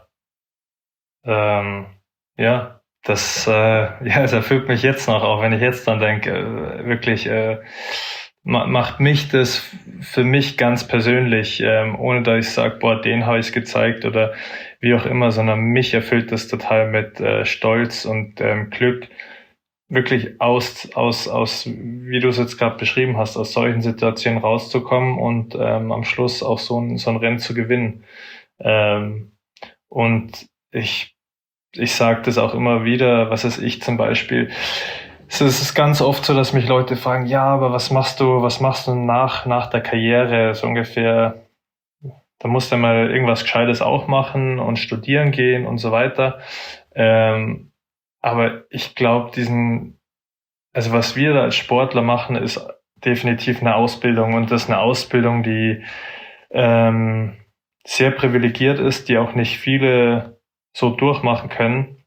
ähm, ja, das, äh, ja, es erfüllt mich jetzt noch, auch wenn ich jetzt dann denke, äh, wirklich äh, ma- macht mich das für mich ganz persönlich, ähm, ohne dass ich sage, boah, den habe ich gezeigt oder wie auch immer, sondern mich erfüllt das total mit äh, Stolz und ähm, Glück, wirklich aus, aus, aus, wie du es jetzt gerade beschrieben hast, aus solchen Situationen rauszukommen und ähm, am Schluss auch so ein, so ein Rennen zu gewinnen. Ähm, und ich, ich sage das auch immer wieder, was weiß ich zum Beispiel, es ist ganz oft so, dass mich Leute fragen, ja, aber was machst du, was machst du nach, nach der Karriere, so ungefähr, da musst du mal irgendwas Gescheites auch machen und studieren gehen und so weiter. Ähm, aber ich glaube, diesen, also was wir da als Sportler machen, ist definitiv eine Ausbildung, und das ist eine Ausbildung, die ähm, sehr privilegiert ist, die auch nicht viele so durchmachen können.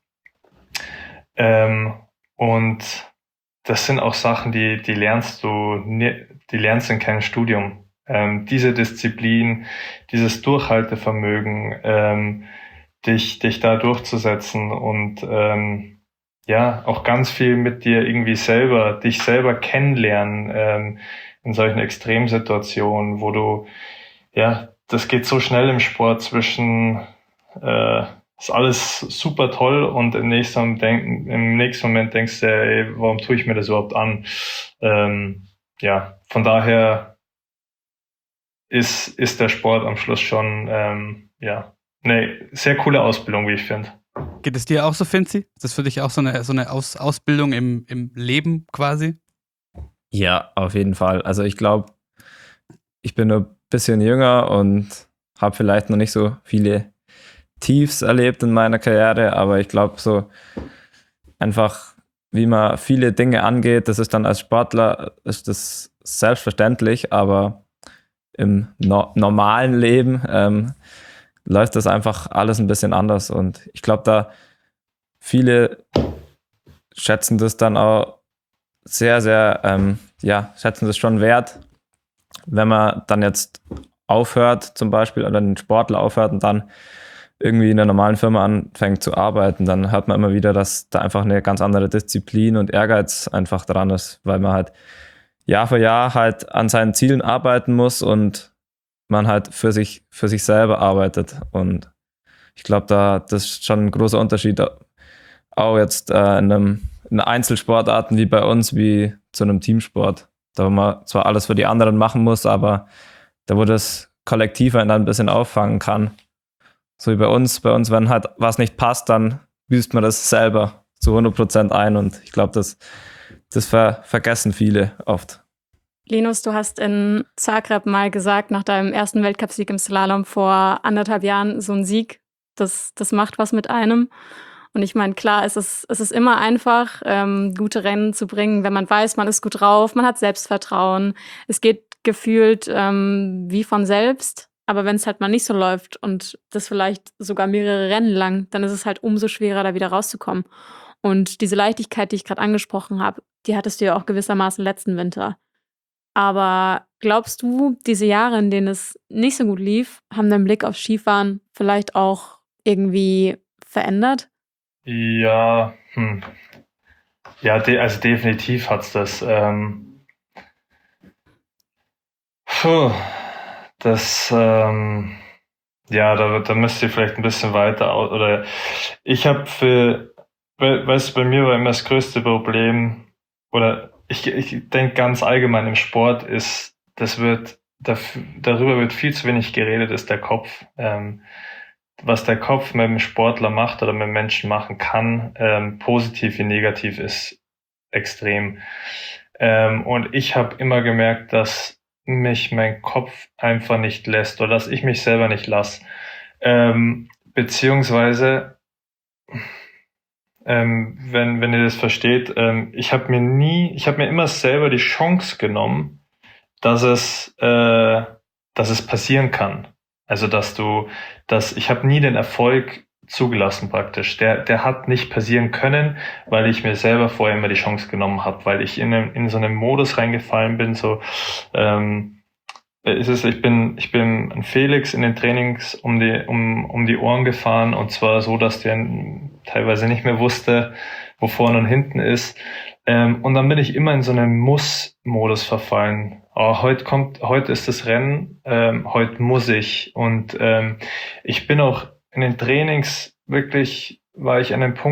Ähm, und das sind auch Sachen, die, die lernst du, die lernst in keinem Studium. Ähm, diese Disziplin, dieses Durchhaltevermögen, ähm, dich, dich da durchzusetzen und ähm, ja, auch ganz viel mit dir irgendwie selber, dich selber kennenlernen ähm, in solchen Extremsituationen, wo du, ja, das geht so schnell im Sport zwischen äh, ist alles super toll und im nächsten, denk, im nächsten Moment denkst du, ey, warum tue ich mir das überhaupt an? Ähm, ja, von daher ist, ist der Sport am Schluss schon ähm, ja, eine sehr coole Ausbildung, wie ich finde. Geht es dir auch so, Finzi? Ist das für dich auch so eine, so eine Aus- Ausbildung im, im Leben quasi? Ja, auf jeden Fall. Also ich glaube, ich bin nur ein bisschen jünger und habe vielleicht noch nicht so viele Tiefs erlebt in meiner Karriere, aber ich glaube so einfach, wie man viele Dinge angeht, das ist dann als Sportler, ist das selbstverständlich, aber im no- normalen Leben ähm, läuft das einfach alles ein bisschen anders, und ich glaube, da viele schätzen das dann auch sehr, sehr, ähm, ja, schätzen das schon wert, wenn man dann jetzt aufhört zum Beispiel oder ein Sportler aufhört und dann irgendwie in einer normalen Firma anfängt zu arbeiten, dann hört man immer wieder, dass da einfach eine ganz andere Disziplin und Ehrgeiz einfach dran ist, weil man halt Jahr für Jahr halt an seinen Zielen arbeiten muss und man halt für sich, für sich selber arbeitet. Und ich glaube, da das ist schon ein großer Unterschied, auch jetzt äh, in, einem, in Einzelsportarten wie bei uns, wie zu einem Teamsport. Da wo man zwar alles für die anderen machen muss, aber da wo das Kollektiv einen dann ein bisschen auffangen kann. So wie bei uns. Bei uns, wenn halt was nicht passt, dann büßt man das selber zu hundert Prozent ein. Und ich glaube, das, das ver- vergessen viele oft. Linus, du hast in Zagreb mal gesagt, nach deinem ersten Weltcupsieg im Slalom vor anderthalb Jahren, so ein Sieg, das, das macht was mit einem. Und ich meine, klar, es ist, es ist immer einfach, ähm, gute Rennen zu bringen, wenn man weiß, man ist gut drauf, man hat Selbstvertrauen. Es geht gefühlt ähm, wie von selbst. Aber wenn es halt mal nicht so läuft und das vielleicht sogar mehrere Rennen lang, dann ist es halt umso schwerer, da wieder rauszukommen. Und diese Leichtigkeit, die ich gerade angesprochen habe, die hattest du ja auch gewissermaßen letzten Winter. Aber glaubst du, diese Jahre, in denen es nicht so gut lief, haben deinen Blick auf Skifahren vielleicht auch irgendwie verändert? Ja, hm. Ja, de- also definitiv hat's das. Ähm, puh, das, ähm, ja, da, da müsst ihr vielleicht ein bisschen weiter aus, oder ich habe für, we- weißt du, bei mir war immer das größte Problem, oder ich, ich denke ganz allgemein im Sport ist, das wird, daf- darüber wird viel zu wenig geredet, ist der Kopf. Ähm, was der Kopf mit dem Sportler macht oder mit dem Menschen machen kann, ähm, positiv wie negativ, ist extrem. Ähm, und ich habe immer gemerkt, dass mich mein Kopf einfach nicht lässt oder dass ich mich selber nicht lasse. Ähm, beziehungsweise, ähm, wenn, wenn ihr das versteht, ähm, ich habe mir nie, ich habe mir immer selber die Chance genommen, dass es, äh, dass es passieren kann. Also dass du, dass ich habe nie den Erfolg zugelassen praktisch. Der, der hat nicht passieren können, weil ich mir selber vorher immer die Chance genommen habe, weil ich in, einem, in so einen Modus reingefallen bin, so ähm, ist es, ich bin, ich bin an Felix in den Trainings um die, um, um die Ohren gefahren, und zwar so, dass der teilweise nicht mehr wusste, wo vorne und hinten ist. Ähm, und dann bin ich immer in so einen Muss-Modus verfallen. Oh, heute kommt, heute ist das Rennen, ähm, heute muss ich. Und ähm, ich bin auch in den Trainings wirklich, war ich an einem Punkt,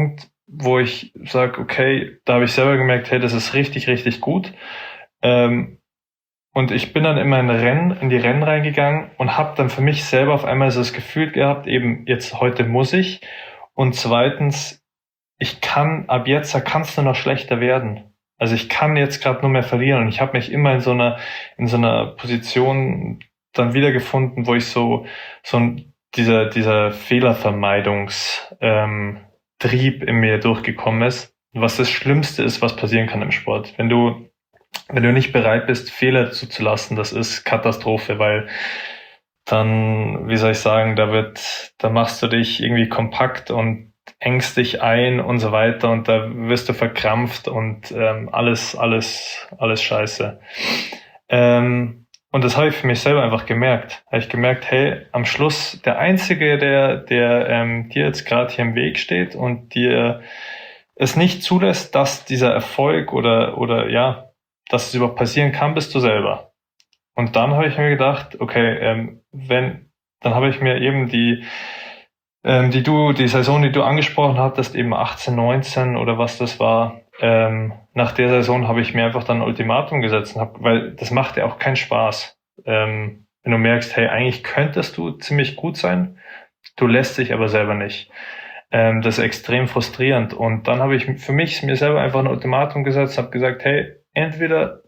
wo ich sage, okay, da habe ich selber gemerkt, hey, das ist richtig, richtig gut. Ähm, und ich bin dann immer in Rennen, in die Rennen reingegangen und habe dann für mich selber auf einmal so das Gefühl gehabt, eben jetzt heute muss ich. Und zweitens, ich kann, ab jetzt, da kann es nur noch schlechter werden. Also ich kann jetzt gerade nur mehr verlieren und ich habe mich immer in so einer, in so einer Position dann wiedergefunden, wo ich so, so ein, dieser, dieser Fehlervermeidungs, ähm, Trieb in mir durchgekommen ist, was das Schlimmste ist, was passieren kann im Sport. Wenn du, wenn du nicht bereit bist, Fehler zuzulassen, das ist Katastrophe, weil dann, wie soll ich sagen, da wird, da machst du dich irgendwie kompakt und engst dich ein und so weiter und da wirst du verkrampft und ähm, alles, alles, alles scheiße. Ähm, und das habe ich für mich selber einfach gemerkt. Habe ich gemerkt, hey, am Schluss der Einzige, der, der ähm, dir jetzt gerade hier im Weg steht und dir es nicht zulässt, dass dieser Erfolg oder, oder ja, dass es überhaupt passieren kann, bist du selber. Und dann habe ich mir gedacht, okay, ähm, wenn, dann habe ich mir eben die, ähm, die du, die Saison, die du angesprochen hattest, eben achtzehn, neunzehn oder was das war, ähm, nach der Saison habe ich mir einfach dann ein Ultimatum gesetzt, und hab, weil das macht ja auch keinen Spaß. Ähm, wenn du merkst, hey, eigentlich könntest du ziemlich gut sein, du lässt dich aber selber nicht. Ähm, das ist extrem frustrierend. Und dann habe ich für mich mir selber einfach ein Ultimatum gesetzt, habe gesagt, hey, entweder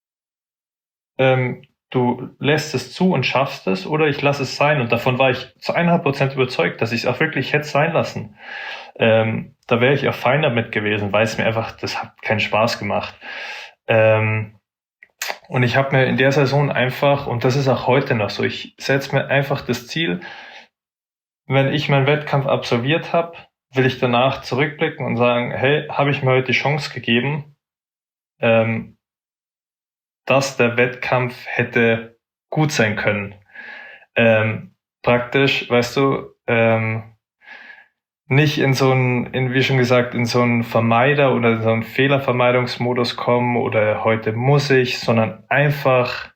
ähm, du lässt es zu und schaffst es, oder ich lasse es sein. Und davon war ich zu hundert Prozent überzeugt, dass ich es auch wirklich hätte sein lassen. Ähm, da wäre ich auch fein damit gewesen, weil es mir einfach, das hat keinen Spaß gemacht. Ähm, und ich habe mir in der Saison einfach, und das ist auch heute noch so, ich setze mir einfach das Ziel, wenn ich meinen Wettkampf absolviert habe, will ich danach zurückblicken und sagen, hey, habe ich mir heute die Chance gegeben, ähm, dass der Wettkampf hätte gut sein können. Ähm, praktisch, weißt du, ähm, nicht in so einen, in, wie schon gesagt, in so einen Vermeider oder so einen Fehlervermeidungsmodus kommen oder heute muss ich, sondern einfach,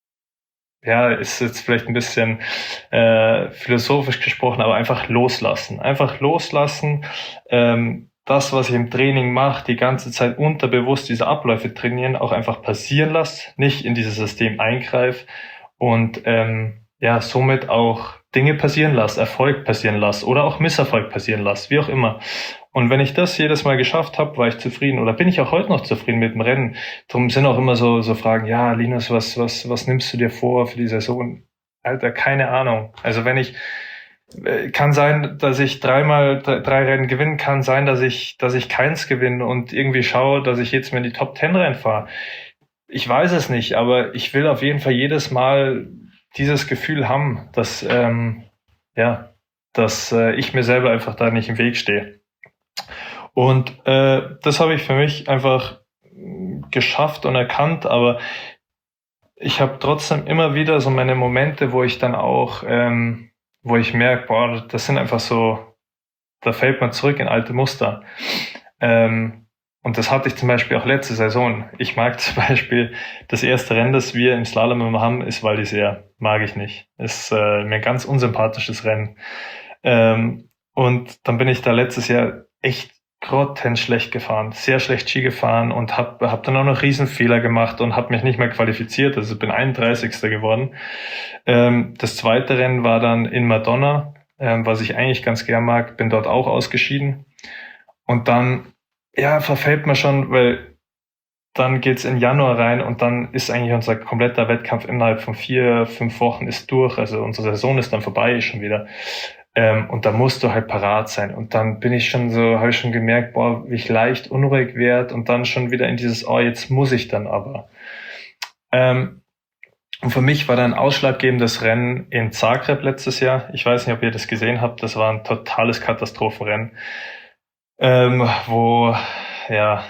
ja, ist jetzt vielleicht ein bisschen äh, philosophisch gesprochen, aber einfach loslassen. Einfach loslassen, ähm, das, was ich im Training mache, die ganze Zeit unterbewusst diese Abläufe trainieren, auch einfach passieren lasse, nicht in dieses System eingreife und ähm, ja, somit auch Dinge passieren lasse, Erfolg passieren lasse oder auch Misserfolg passieren lasse, wie auch immer. Und wenn ich das jedes Mal geschafft habe, war ich zufrieden oder bin ich auch heute noch zufrieden mit dem Rennen. Darum sind auch immer so so Fragen, ja, Linus, was was was nimmst du dir vor für die Saison? Alter, keine Ahnung. Also wenn ich kann sein, dass ich dreimal drei Rennen gewinnen, kann sein, dass ich dass ich keins gewinne und irgendwie schaue, dass ich jetzt mal in die Top Ten reinfahre. Ich weiß es nicht, aber ich will auf jeden Fall jedes Mal dieses Gefühl haben, dass ähm, ja, dass äh, ich mir selber einfach da nicht im Weg stehe. Und äh, das habe ich für mich einfach geschafft und erkannt, aber ich habe trotzdem immer wieder so meine Momente, wo ich dann auch, ähm, wo ich merke, boah, das sind einfach so, da fällt man zurück in alte Muster. Ähm, und das hatte ich zum Beispiel auch letzte Saison. Ich mag zum Beispiel das erste Rennen, das wir im Slalom immer haben, ist Val d'Isère. Mag ich nicht. Ist äh, mir ein ganz unsympathisches Rennen. Ähm, und dann bin ich da letztes Jahr echt grottenschlecht gefahren, sehr schlecht Ski gefahren und habe hab dann auch noch Riesenfehler gemacht und habe mich nicht mehr qualifiziert, also bin einunddreißigster geworden. Ähm, das zweite Rennen war dann in Madonna, ähm, was ich eigentlich ganz gern mag, bin dort auch ausgeschieden. Und dann, ja, verfällt man schon, weil dann geht's in Januar rein und dann ist eigentlich unser kompletter Wettkampf innerhalb von vier, fünf Wochen ist durch, also unsere Saison ist dann vorbei schon wieder. Ähm, und da musst du halt parat sein. Und dann bin ich schon so, habe ich schon gemerkt, boah, wie ich leicht unruhig werde und dann schon wieder in dieses, oh, jetzt muss ich dann aber. Ähm, und für mich war dann ein ausschlaggebendes Rennen in Zagreb letztes Jahr. Ich weiß nicht, ob ihr das gesehen habt. Das war ein totales Katastrophenrennen, ähm, wo, ja,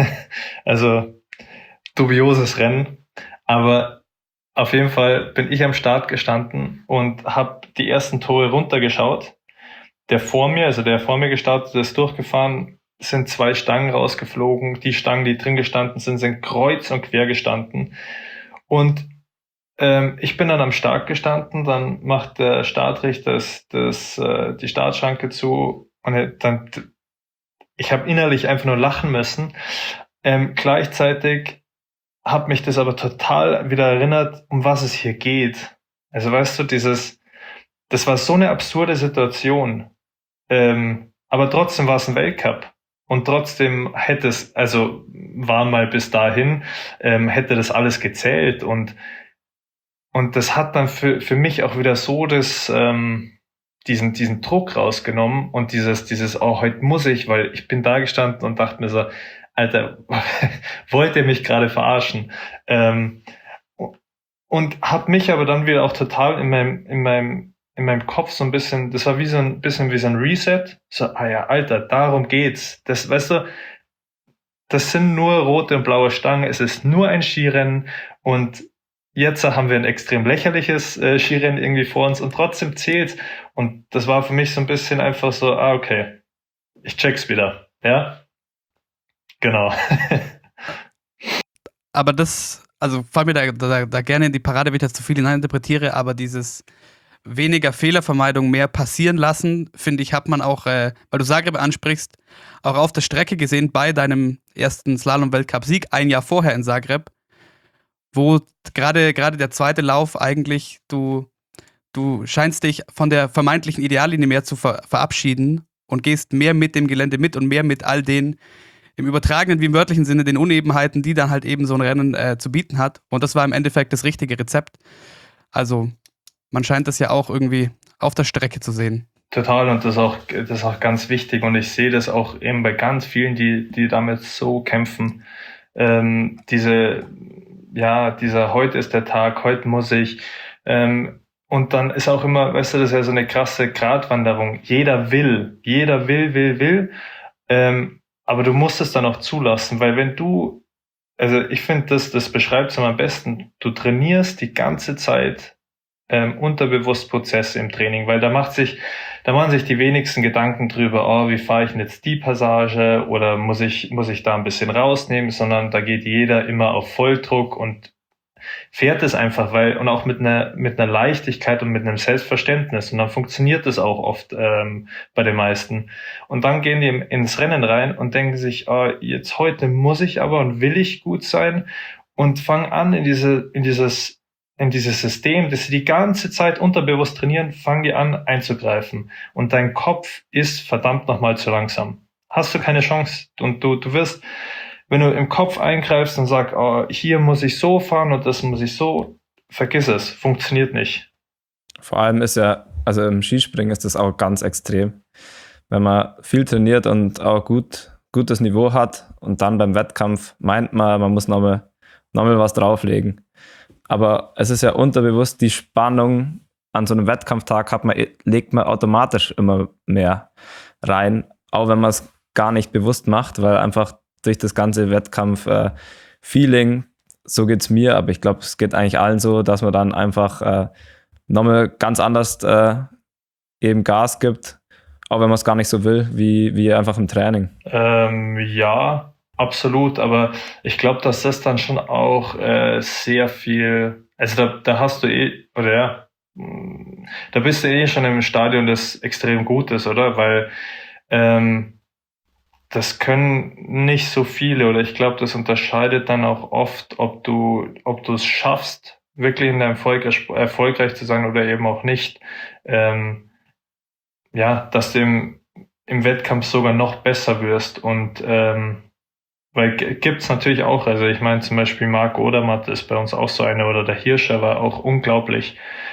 also dubioses Rennen. Aber auf jeden Fall bin ich am Start gestanden und habe die ersten Tore runtergeschaut. Der vor mir, also der vor mir gestartet ist, durchgefahren, sind zwei Stangen rausgeflogen. Die Stangen, die drin gestanden sind, sind kreuz und quer gestanden. Und ähm, ich bin dann am Start gestanden, dann macht der Startrichter das, das, äh, die Startschranke zu und dann ich habe innerlich einfach nur lachen müssen. Ähm, gleichzeitig hat mich das aber total wieder erinnert, um was es hier geht. Also weißt du, dieses, das war so eine absurde Situation. Ähm, aber trotzdem war es ein Weltcup. Und trotzdem hätte es, also war mal bis dahin, ähm, hätte das alles gezählt. Und, und das hat dann für, für mich auch wieder so das, ähm, diesen, diesen Druck rausgenommen und dieses, dieses, oh, heute muss ich, weil ich bin da gestanden und dachte mir so, Alter, wollt ihr mich gerade verarschen? Ähm, und hat mich aber dann wieder auch total in meinem, in meinem, in meinem Kopf so ein bisschen, das war wie so ein bisschen wie so ein Reset. So, ah ja, Alter, darum geht's. Das, weißt du, das sind nur rote und blaue Stangen, es ist nur ein Skirennen und jetzt haben wir ein extrem lächerliches äh, Skirennen irgendwie vor uns und trotzdem zählt's. Und das war für mich so ein bisschen einfach so, ah, okay, ich check's wieder, ja? Genau. Aber das, also fall mir da, da, da gerne in die Parade, wenn ich das zu viel hineininterpretiere, aber dieses weniger Fehlervermeidung, mehr passieren lassen, finde ich, hat man auch, äh, weil du Zagreb ansprichst, auch auf der Strecke gesehen bei deinem ersten Slalom-Weltcup-Sieg ein Jahr vorher in Zagreb, wo gerade gerade der zweite Lauf eigentlich, du, du scheinst dich von der vermeintlichen Ideallinie mehr zu ver- verabschieden und gehst mehr mit dem Gelände mit und mehr mit all den im übertragenen wie im wörtlichen Sinne den Unebenheiten, die dann halt eben so ein Rennen äh, zu bieten hat. Und das war im Endeffekt das richtige Rezept. Also man scheint das ja auch irgendwie auf der Strecke zu sehen. Total, und das ist auch, das ist auch ganz wichtig. Und ich sehe das auch eben bei ganz vielen, die, die damit so kämpfen. Ähm, diese, ja, dieser heute ist der Tag, heute muss ich. Ähm, und dann ist auch immer, weißt du, das ist ja so eine krasse Gratwanderung. Jeder will, jeder will, will, will. Ähm, aber du musst es dann auch zulassen, weil wenn du, also ich finde, das, das beschreibt es am besten. Du trainierst die ganze Zeit ähm, unterbewusst Prozesse im Training, weil da macht sich, da machen sich die wenigsten Gedanken drüber, oh, wie fahre ich denn jetzt die Passage oder muss ich, muss ich da ein bisschen rausnehmen, sondern da geht jeder immer auf Volldruck und fährt es einfach, weil, und auch mit einer, mit einer Leichtigkeit und mit einem Selbstverständnis. Und dann funktioniert das auch oft ähm, bei den meisten. Und dann gehen die ins Rennen rein und denken sich, oh, jetzt heute muss ich aber und will ich gut sein und fangen an in diese, in dieses, in dieses System, das sie die ganze Zeit unterbewusst trainieren, fangen die an einzugreifen. Und dein Kopf ist verdammt nochmal zu langsam. Hast du keine Chance. Und du, du wirst, wenn du im Kopf eingreifst und sagst, oh, hier muss ich so fahren und das muss ich so, vergiss es, funktioniert nicht. Vor allem ist ja, also im Skispringen ist das auch ganz extrem. Wenn man viel trainiert und auch gut, gutes Niveau hat und dann beim Wettkampf meint man, man muss nochmal noch mal was drauflegen. Aber es ist ja unterbewusst, die Spannung an so einem Wettkampftag hat man, legt man automatisch immer mehr rein, auch wenn man es gar nicht bewusst macht, weil einfach durch das ganze Wettkampf-Feeling, äh, so geht es mir, aber ich glaube, es geht eigentlich allen so, dass man dann einfach äh, nochmal ganz anders äh, eben Gas gibt, auch wenn man es gar nicht so will, wie, wie einfach im Training. Ähm, ja, absolut, aber ich glaube, dass das dann schon auch äh, sehr viel, also da, da hast du eh, oder ja, da bist du eh schon im Stadion, das extrem gut ist, oder? Weil ähm, das können nicht so viele, oder ich glaube, das unterscheidet dann auch oft, ob du, ob du es schaffst, wirklich in deinem Erfolg erfolgreich zu sein oder eben auch nicht. Ähm, ja, dass du im, im Wettkampf sogar noch besser wirst und ähm, weil gibt's natürlich auch, also ich meine zum Beispiel Marco Odermatt ist bei uns auch so einer oder der Hirscher war auch unglaublich.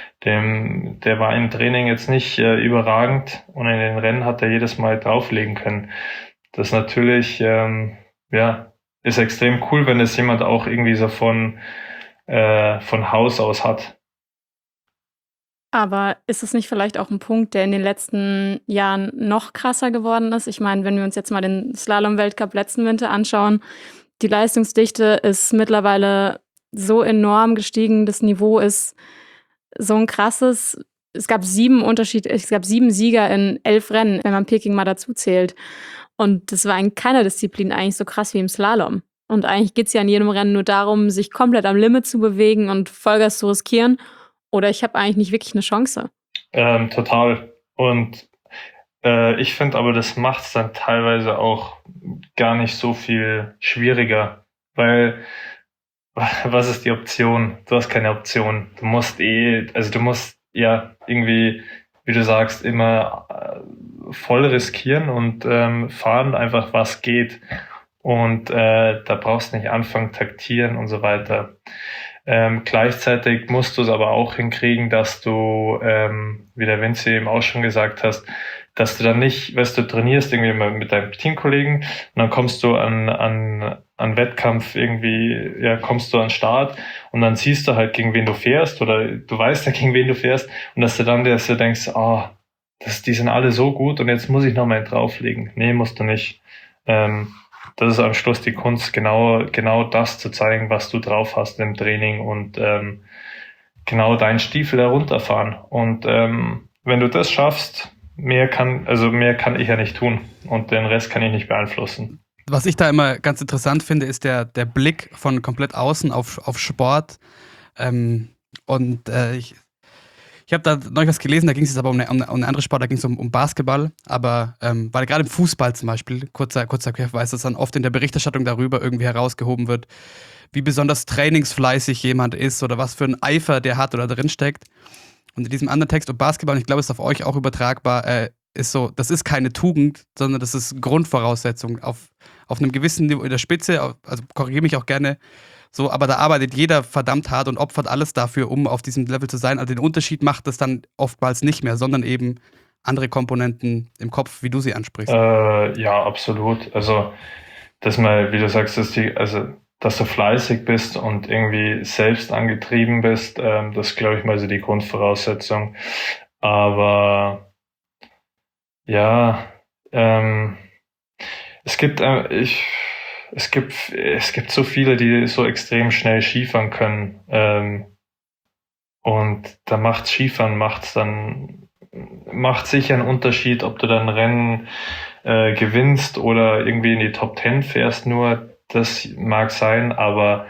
Dem, der war im Training jetzt nicht äh, überragend und in den Rennen hat er jedes Mal drauflegen können. Das natürlich, ähm, ja, ist extrem cool, wenn es jemand auch irgendwie so von, äh, von Haus aus hat. Aber ist es nicht vielleicht auch ein Punkt, der in den letzten Jahren noch krasser geworden ist? Ich meine, wenn wir uns jetzt mal den Slalom-Weltcup letzten Winter anschauen, die Leistungsdichte ist mittlerweile so enorm gestiegen, das Niveau ist so ein krasses. Es gab sieben Unterschied, es gab sieben Sieger in elf Rennen, wenn man Peking mal dazu zählt. Und das war in keiner Disziplin eigentlich so krass wie im Slalom. Und eigentlich geht es ja in jedem Rennen nur darum, sich komplett am Limit zu bewegen und Vollgas zu riskieren. Oder ich habe eigentlich nicht wirklich eine Chance. Ähm, total. Und Äh, ich finde aber, das macht es dann teilweise auch gar nicht so viel schwieriger, weil was ist die Option? Du hast keine Option. Du musst eh, also du musst ja irgendwie, wie du sagst, immer äh, voll riskieren und ähm, fahren einfach, was geht. Und äh, da brauchst du nicht anfangen, taktieren und so weiter. Ähm, gleichzeitig musst du es aber auch hinkriegen, dass du, ähm, wie der Vinci eben auch schon gesagt hast, dass du dann nicht, weißt du, trainierst irgendwie mal mit deinem Teamkollegen und dann kommst du an, an, an Wettkampf irgendwie, ja, kommst du an Start und dann siehst du halt, gegen wen du fährst oder du weißt ja, gegen wen du fährst und dass du dann dass du denkst, ah, oh, das, die sind alle so gut und jetzt muss ich noch mal einen drauflegen. Nee, musst du nicht. Ähm, das ist am Schluss die Kunst, genau, genau das zu zeigen, was du drauf hast im Training und ähm, genau deinen Stiefel herunterfahren. Und ähm, wenn du das schaffst, mehr kann, also mehr kann ich ja nicht tun und den Rest kann ich nicht beeinflussen. Was ich da immer ganz interessant finde, ist der, der Blick von komplett außen auf, auf Sport. Ähm, und äh, ich, ich habe da neulich was gelesen, da ging es jetzt aber um eine, um eine andere Sport, da ging es um, um Basketball, aber ähm, weil gerade im Fußball zum Beispiel, kurzer, kurzer Querverweis, dass dann oft in der Berichterstattung darüber irgendwie herausgehoben wird, wie besonders trainingsfleißig jemand ist oder was für ein Eifer der hat oder drin steckt. Und in diesem anderen Text um Basketball, und ich glaube, es ist auf euch auch übertragbar, äh, ist so, das ist keine Tugend, sondern das ist Grundvoraussetzung auf, auf einem gewissen Niveau in der Spitze, also korrigiere mich auch gerne, so, aber da arbeitet jeder verdammt hart und opfert alles dafür, um auf diesem Level zu sein. Also den Unterschied macht das dann oftmals nicht mehr, sondern eben andere Komponenten im Kopf, wie du sie ansprichst. Äh, ja, absolut. Also, dass mal, wie du sagst, dass die, also dass du fleißig bist und irgendwie selbst angetrieben bist, ähm, das ist, glaube ich, mal so die Grundvoraussetzung. Aber ja, ähm, es gibt, äh, ich, es gibt, es gibt so viele, die so extrem schnell Skifahren können. Ähm, und da macht Skifahren macht's dann macht sicher einen Unterschied, ob du dann Rennen äh, gewinnst oder irgendwie in die Top Ten fährst. Nur das mag sein, aber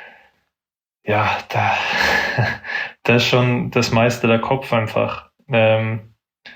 ja, da, da ist schon das meiste der Kopf einfach. Ähm,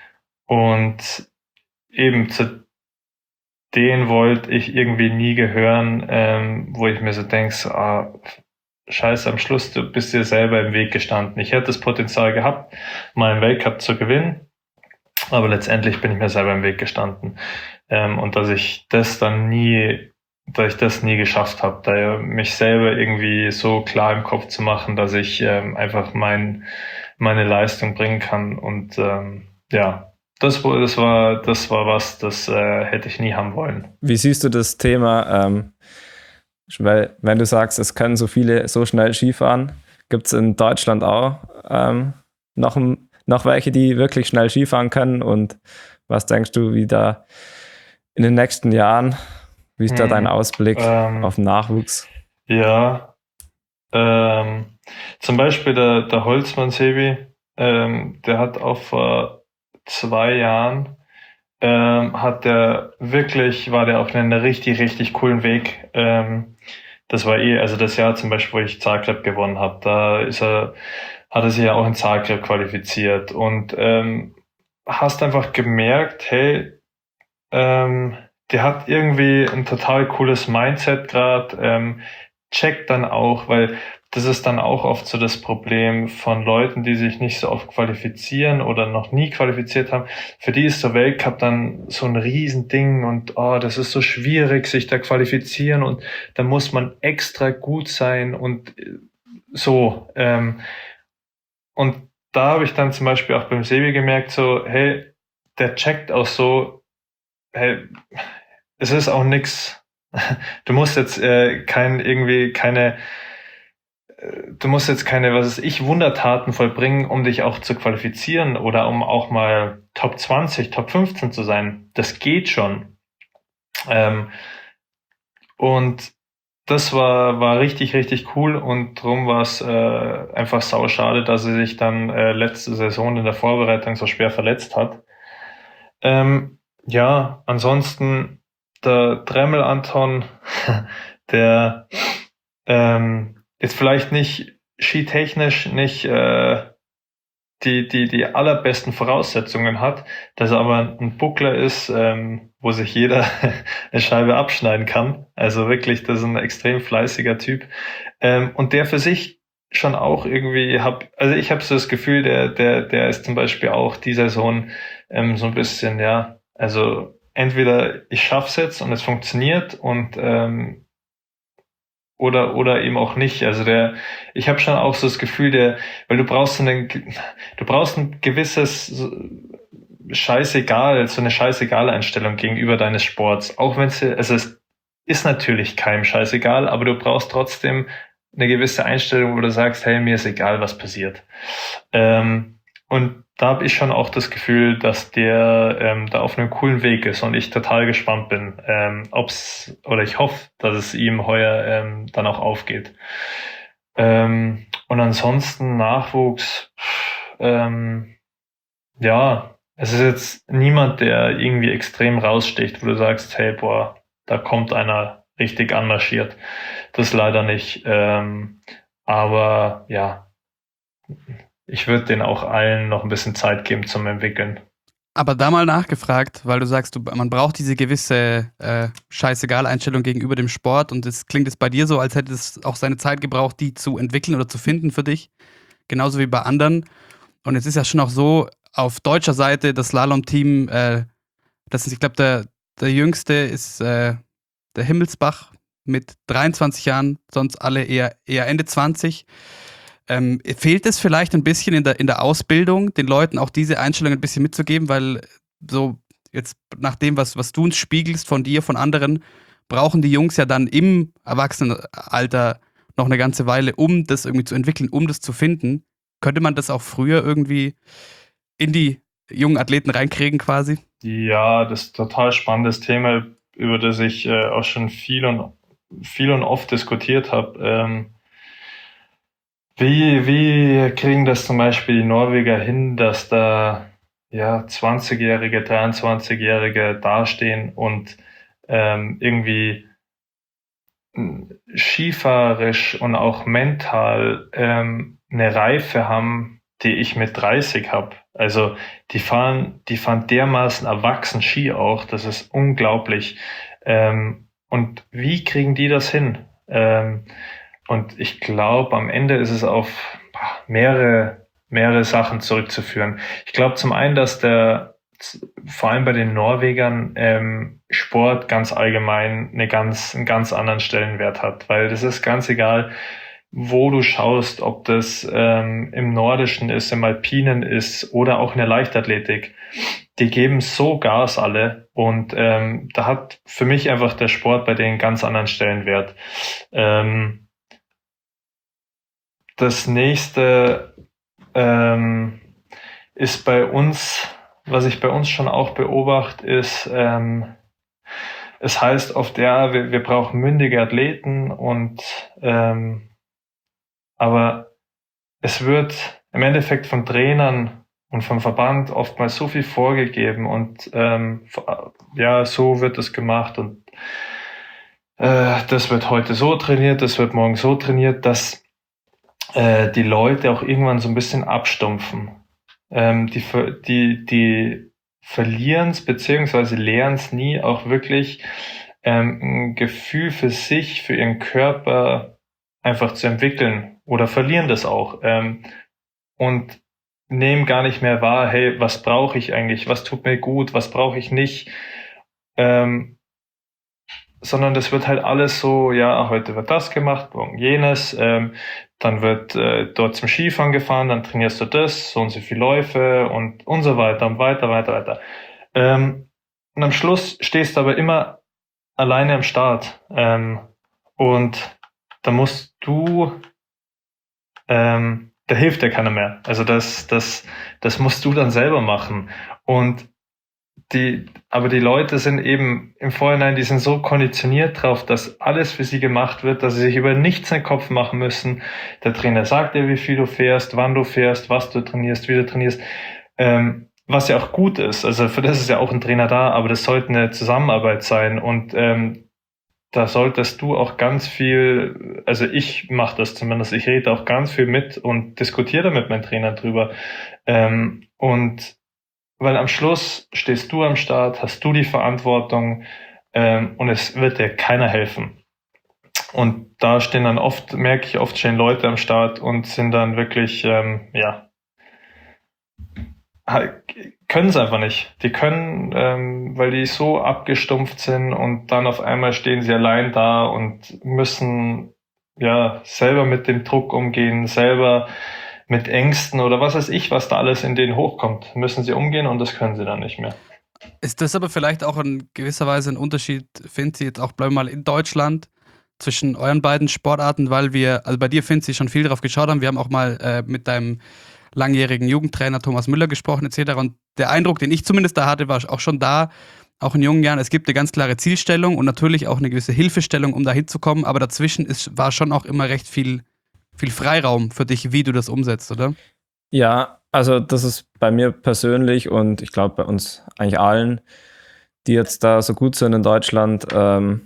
und eben zu denen wollte ich irgendwie nie gehören, ähm, wo ich mir so denke, so, ah, scheiße, am Schluss, du bist dir selber im Weg gestanden. Ich hätte das Potenzial gehabt, mal einen Weltcup zu gewinnen, aber letztendlich bin ich mir selber im Weg gestanden. Ähm, und dass ich das dann nie, dass ich das nie geschafft habe, da mich selber irgendwie so klar im Kopf zu machen, dass ich ähm, einfach mein, meine Leistung bringen kann. Und ähm, ja, das, das war das war was, das äh, hätte ich nie haben wollen. Wie siehst du das Thema, ähm, weil wenn du sagst, es können so viele so schnell Skifahren, gibt es in Deutschland auch ähm, noch, noch welche, die wirklich schnell Skifahren können? Und was denkst du, wie da in den nächsten Jahren, wie ist hm, da dein Ausblick ähm, auf den Nachwuchs? Ja, ähm, zum Beispiel der, der Holzmann-Sebi, ähm, der hat auch vor zwei Jahren ähm, hat der wirklich, war der auf einem richtig, richtig coolen Weg. Ähm, das war eh, also das Jahr zum Beispiel, wo ich Zagreb gewonnen habe, da ist er, hat er sich ja auch in Zagreb qualifiziert und ähm, hast einfach gemerkt, hey, ähm, der hat irgendwie ein total cooles Mindset gerade, ähm, checkt dann auch, weil das ist dann auch oft so das Problem von Leuten, die sich nicht so oft qualifizieren oder noch nie qualifiziert haben. Für die ist der Weltcup dann so ein Riesending und oh, das ist so schwierig, sich da qualifizieren und da muss man extra gut sein und so. Ähm, und da habe ich dann zum Beispiel auch beim Sebi gemerkt, so, hey, der checkt auch so, hey, es ist auch nix. Du musst jetzt äh, kein irgendwie keine Du musst jetzt keine, was weiß ich, Wundertaten vollbringen, um dich auch zu qualifizieren oder um auch mal Top zwanzig, Top fünfzehn zu sein. Das geht schon. Ähm, und das war war richtig, richtig cool und drum war es äh, einfach sauschade, dass er sich dann äh, letzte Saison in der Vorbereitung so schwer verletzt hat. Ähm, ja, ansonsten der Dremmel Anton, der ähm, jetzt vielleicht nicht skitechnisch nicht äh, die, die, die allerbesten Voraussetzungen hat, dass er aber ein Buckler ist, ähm, wo sich jeder eine Scheibe abschneiden kann. Also wirklich, das ist ein extrem fleißiger Typ. Ähm, und der für sich schon auch irgendwie hab, also ich habe so das Gefühl, der, der, der ist zum Beispiel auch die Saison ähm, so ein bisschen, ja, also entweder ich schaff's jetzt und es funktioniert und ähm, oder oder eben auch nicht. Also der, ich habe schon auch so das Gefühl, der, weil du brauchst so einen, du brauchst ein gewisses so, scheißegal, so eine scheißegal Einstellung gegenüber deines Sports. Auch wenn es, also es ist natürlich keinem scheißegal, aber du brauchst trotzdem eine gewisse Einstellung, wo du sagst, hey, mir ist egal, was passiert. Ähm, und da habe ich schon auch das Gefühl, dass der ähm, da auf einem coolen Weg ist und ich total gespannt bin, ähm, ob's, oder ich hoffe, dass es ihm heuer ähm, dann auch aufgeht. Ähm, und ansonsten Nachwuchs, ähm, ja, es ist jetzt niemand, der irgendwie extrem raussticht, wo du sagst, hey, boah, da kommt einer richtig anmarschiert. Das leider nicht. Ähm, aber ja, ich würde denen auch allen noch ein bisschen Zeit geben zum Entwickeln. Aber da mal nachgefragt, weil du sagst, du, man braucht diese gewisse äh, Scheißegal-Einstellung gegenüber dem Sport und es klingt jetzt bei dir so, als hätte es auch seine Zeit gebraucht, die zu entwickeln oder zu finden für dich, genauso wie bei anderen. Und es ist ja schon auch so, auf deutscher Seite das Slalom-Team, äh, das ist, ich glaube, der, der jüngste ist äh, der Himmelsbach mit dreiundzwanzig Jahren, sonst alle eher, eher Ende zwanzig. Ähm, fehlt es vielleicht ein bisschen in der, in der Ausbildung, den Leuten auch diese Einstellung ein bisschen mitzugeben, weil so jetzt nach dem, was, was du uns spiegelst von dir, von anderen, brauchen die Jungs ja dann im Erwachsenenalter noch eine ganze Weile, um das irgendwie zu entwickeln, um das zu finden. Könnte man das auch früher irgendwie in die jungen Athleten reinkriegen quasi? Ja, das ist ein total spannendes Thema, über das ich äh, auch schon viel und viel und oft diskutiert habe. Ähm, Wie, wie kriegen das zum Beispiel die Norweger hin, dass da ja zwanzigjährige, dreiundzwanzigjährige dastehen und ähm, irgendwie mh, skifahrerisch und auch mental ähm, eine Reife haben, die ich mit dreißig habe. Also die fahren, die fahren dermaßen erwachsen Ski auch, das ist unglaublich. Ähm, und wie kriegen die das hin? Ähm, Und ich glaube, am Ende ist es auf mehrere, mehrere Sachen zurückzuführen. Ich glaube zum einen, dass der, vor allem bei den Norwegern, ähm, Sport ganz allgemein eine ganz, einen ganz anderen Stellenwert hat, weil das ist ganz egal, wo du schaust, ob das ähm, im Nordischen ist, im Alpinen ist oder auch in der Leichtathletik. Die geben so Gas alle und ähm, da hat für mich einfach der Sport bei denen ganz anderen Stellenwert. Ähm, Das nächste ähm, ist bei uns, was ich bei uns schon auch beobachte, ist, ähm, es heißt oft, ja, wir, wir brauchen mündige Athleten und ähm, aber es wird im Endeffekt von Trainern und vom Verband oftmals so viel vorgegeben und ähm, ja, so wird es gemacht und äh, das wird heute so trainiert, das wird morgen so trainiert, dass die Leute auch irgendwann so ein bisschen abstumpfen. Ähm, die, die, die verlieren es beziehungsweise lernen es nie, auch wirklich ähm, ein Gefühl für sich, für ihren Körper einfach zu entwickeln oder verlieren das auch ähm, und nehmen gar nicht mehr wahr, hey, was brauche ich eigentlich, was tut mir gut, was brauche ich nicht, ähm, sondern das wird halt alles so, ja, heute wird das gemacht, morgen jenes, ähm, dann wird äh, dort zum Skifahren gefahren, dann trainierst du das, so und so viele Läufe und und so weiter und weiter, weiter, weiter. Ähm, und am Schluss stehst du aber immer alleine am Start. Ähm, und da musst du, ähm, da hilft dir keiner mehr. Also das, das, das musst du dann selber machen. Und die, aber die Leute sind eben im Vorhinein, die sind so konditioniert drauf, dass alles für sie gemacht wird, dass sie sich über nichts in den Kopf machen müssen. Der Trainer sagt dir, wie viel du fährst, wann du fährst, was du trainierst, wie du trainierst. Ähm, was ja auch gut ist. Also für das ist ja auch ein Trainer da, aber das sollte eine Zusammenarbeit sein. Und ähm, da solltest du auch ganz viel, also ich mache das zumindest, ich rede auch ganz viel mit und diskutiere mit meinen Trainern drüber. Ähm, und weil am Schluss stehst du am Start, hast du die Verantwortung ähm, und es wird dir keiner helfen. Und da stehen dann oft, merke ich oft, stehen Leute am Start und sind dann wirklich, ähm, ja, können es einfach nicht. Die können, ähm, weil die so abgestumpft sind und dann auf einmal stehen sie allein da und müssen ja selber mit dem Druck umgehen, selber mit Ängsten oder was weiß ich, was da alles in denen hochkommt, müssen sie umgehen und das können sie dann nicht mehr. Ist das aber vielleicht auch in gewisser Weise ein Unterschied, Finzi, jetzt auch bleiben wir mal in Deutschland, zwischen euren beiden Sportarten, weil wir, also bei dir, Finzi, schon viel drauf geschaut haben. Wir haben auch mal äh, mit deinem langjährigen Jugendtrainer Thomas Müller gesprochen et cetera. Und der Eindruck, den ich zumindest da hatte, war auch schon da, auch in jungen Jahren, es gibt eine ganz klare Zielstellung und natürlich auch eine gewisse Hilfestellung, um da hinzukommen, aber dazwischen ist, war schon auch immer recht viel, viel Freiraum für dich, wie du das umsetzt, oder? Ja, also das ist bei mir persönlich und ich glaube bei uns eigentlich allen, die jetzt da so gut sind in Deutschland, ähm,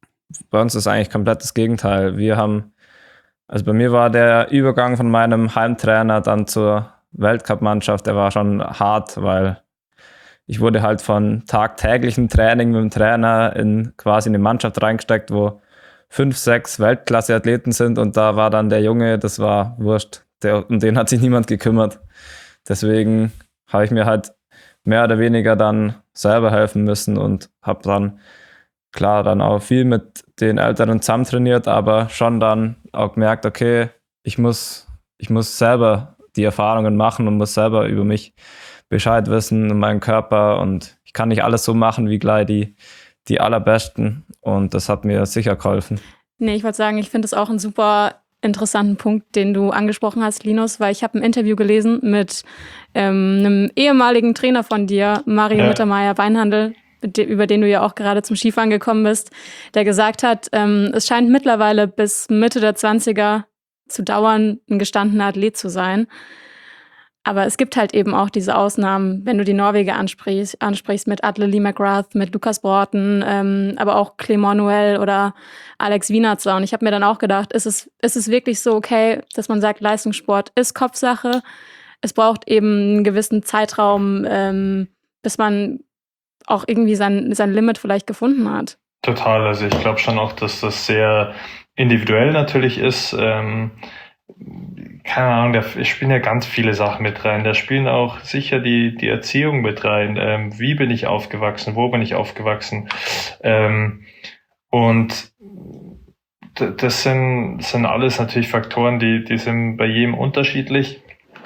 bei uns ist eigentlich komplett das Gegenteil. Wir haben, also bei mir war der Übergang von meinem Heimtrainer dann zur Weltcup-Mannschaft, der war schon hart, weil ich wurde halt von tagtäglichem Training mit dem Trainer in quasi eine Mannschaft reingesteckt, wo fünf, sechs Weltklasse-Athleten sind und da war dann der Junge, das war wurscht, der, um den hat sich niemand gekümmert. Deswegen habe ich mir halt mehr oder weniger dann selber helfen müssen und habe dann klar dann auch viel mit den Älteren zusammen trainiert, aber schon dann auch gemerkt, okay, ich muss, ich muss selber die Erfahrungen machen und muss selber über mich Bescheid wissen und meinen Körper und ich kann nicht alles so machen wie gleich die, die Allerbesten und das hat mir sicher geholfen. Nee, ich wollte sagen, ich finde es auch einen super interessanten Punkt, den du angesprochen hast, Linus, weil ich habe ein Interview gelesen mit ähm, einem ehemaligen Trainer von dir, Mario Ja. Mittermeier-Weinhandel, über den du ja auch gerade zum Skifahren gekommen bist, der gesagt hat, ähm, es scheint mittlerweile bis Mitte der zwanziger zu dauern, ein gestandener Athlet zu sein. Aber es gibt halt eben auch diese Ausnahmen, wenn du die Norweger ansprichst, ansprichst mit Atle Lee McGrath, mit Lukas Broughton, ähm, aber auch Clément Noël oder Alex Wienertsler. Und ich habe mir dann auch gedacht, ist es, ist es wirklich so okay, dass man sagt, Leistungssport ist Kopfsache. Es braucht eben einen gewissen Zeitraum, ähm, bis man auch irgendwie sein, sein Limit vielleicht gefunden hat. Total, also ich glaube schon auch, dass das sehr individuell natürlich ist. Ähm, keine Ahnung, da spielen ja ganz viele Sachen mit rein. Da spielen auch sicher die, die Erziehung mit rein. Ähm, wie bin ich aufgewachsen? Wo bin ich aufgewachsen? Ähm, und d- das sind, sind alles natürlich Faktoren, die, die sind bei jedem unterschiedlich.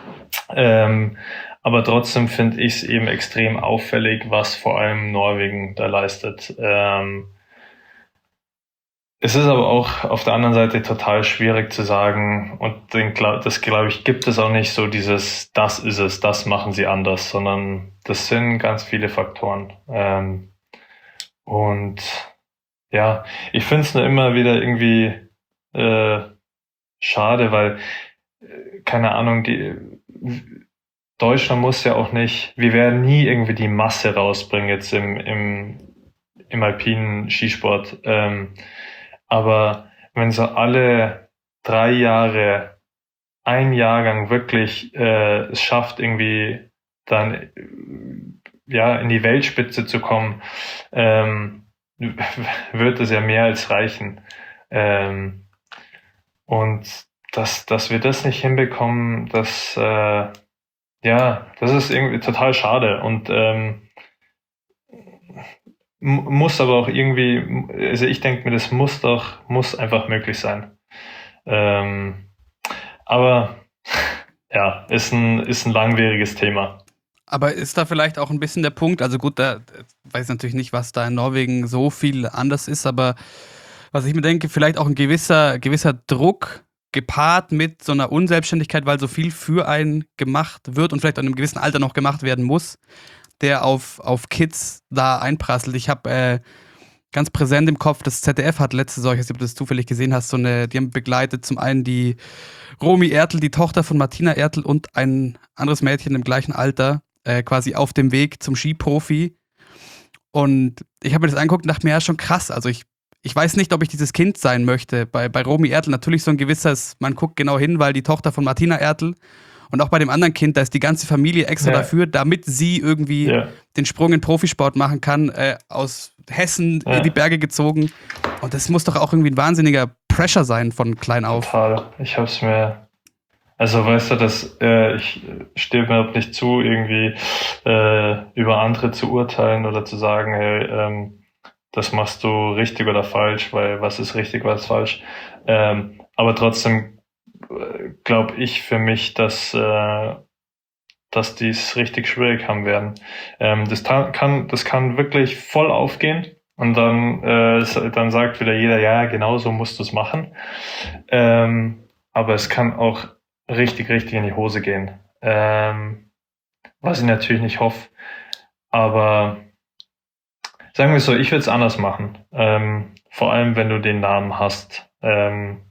Ähm, aber trotzdem finde ich es eben extrem auffällig, was vor allem Norwegen da leistet. Ähm, es ist aber auch auf der anderen Seite total schwierig zu sagen und den, das glaube ich gibt es auch nicht so dieses, das ist es, das machen sie anders, sondern das sind ganz viele Faktoren. Ähm, und ja, ich finde es nur immer wieder irgendwie äh, schade, weil äh, keine Ahnung, die Deutschland muss ja auch nicht, wir werden nie irgendwie die Masse rausbringen jetzt im, im, im alpinen Skisport. Ähm, aber wenn so alle drei Jahre ein Jahrgang wirklich äh, es schafft, irgendwie dann äh, ja in die Weltspitze zu kommen, ähm, wird es ja mehr als reichen. Ähm, und dass, dass wir das nicht hinbekommen, das äh, ja, das ist irgendwie total schade und ähm, m- muss aber auch irgendwie, also ich denke mir, das muss doch, muss einfach möglich sein. Ähm, aber ja, ist ein, ist ein langwieriges Thema. Aber ist da vielleicht auch ein bisschen der Punkt, also gut, da ich weiß natürlich nicht, was da in Norwegen so viel anders ist, aber was ich mir denke, vielleicht auch ein gewisser, gewisser Druck gepaart mit so einer Unselbstständigkeit, weil so viel für einen gemacht wird und vielleicht auch in einem gewissen Alter noch gemacht werden muss, der auf, auf Kids da einprasselt. Ich habe äh, ganz präsent im Kopf, das Z D F hat letzte Woche, ich weiß nicht, ob du das zufällig gesehen hast, so eine, die haben begleitet zum einen die Romy Ertl, die Tochter von Martina Ertl und ein anderes Mädchen im gleichen Alter, äh, quasi auf dem Weg zum Skiprofi. Und ich habe mir das angeguckt und dachte mir, ja, schon krass. Also ich ich weiß nicht, ob ich dieses Kind sein möchte. Bei, bei Romy Ertl natürlich so ein gewisses, man guckt genau hin, weil die Tochter von Martina Ertl und auch bei dem anderen Kind, da ist die ganze Familie extra Ja. dafür, damit sie irgendwie Ja. den Sprung in Profisport machen kann, äh, aus Hessen Ja. in die Berge gezogen. Und das muss doch auch irgendwie ein wahnsinniger Pressure sein von klein auf. Total. Ich hab's mir. Also weißt du, dass äh, ich stehe mir überhaupt nicht zu, irgendwie äh, über andere zu urteilen oder zu sagen, hey, ähm, das machst du richtig oder falsch, weil was ist richtig, was ist falsch. Ähm, aber trotzdem äh, glaube ich für mich, dass äh, dass die es richtig schwierig haben werden. Ähm, das ta- kann das kann wirklich voll aufgehen. Und dann, äh, s- dann sagt wieder jeder, ja, genau so musst du es machen. Ähm, aber es kann auch richtig, richtig in die Hose gehen. Ähm, was ich natürlich nicht hoffe. Aber sagen wir so, ich würde es anders machen. Ähm, vor allem, wenn du den Namen hast. Ähm,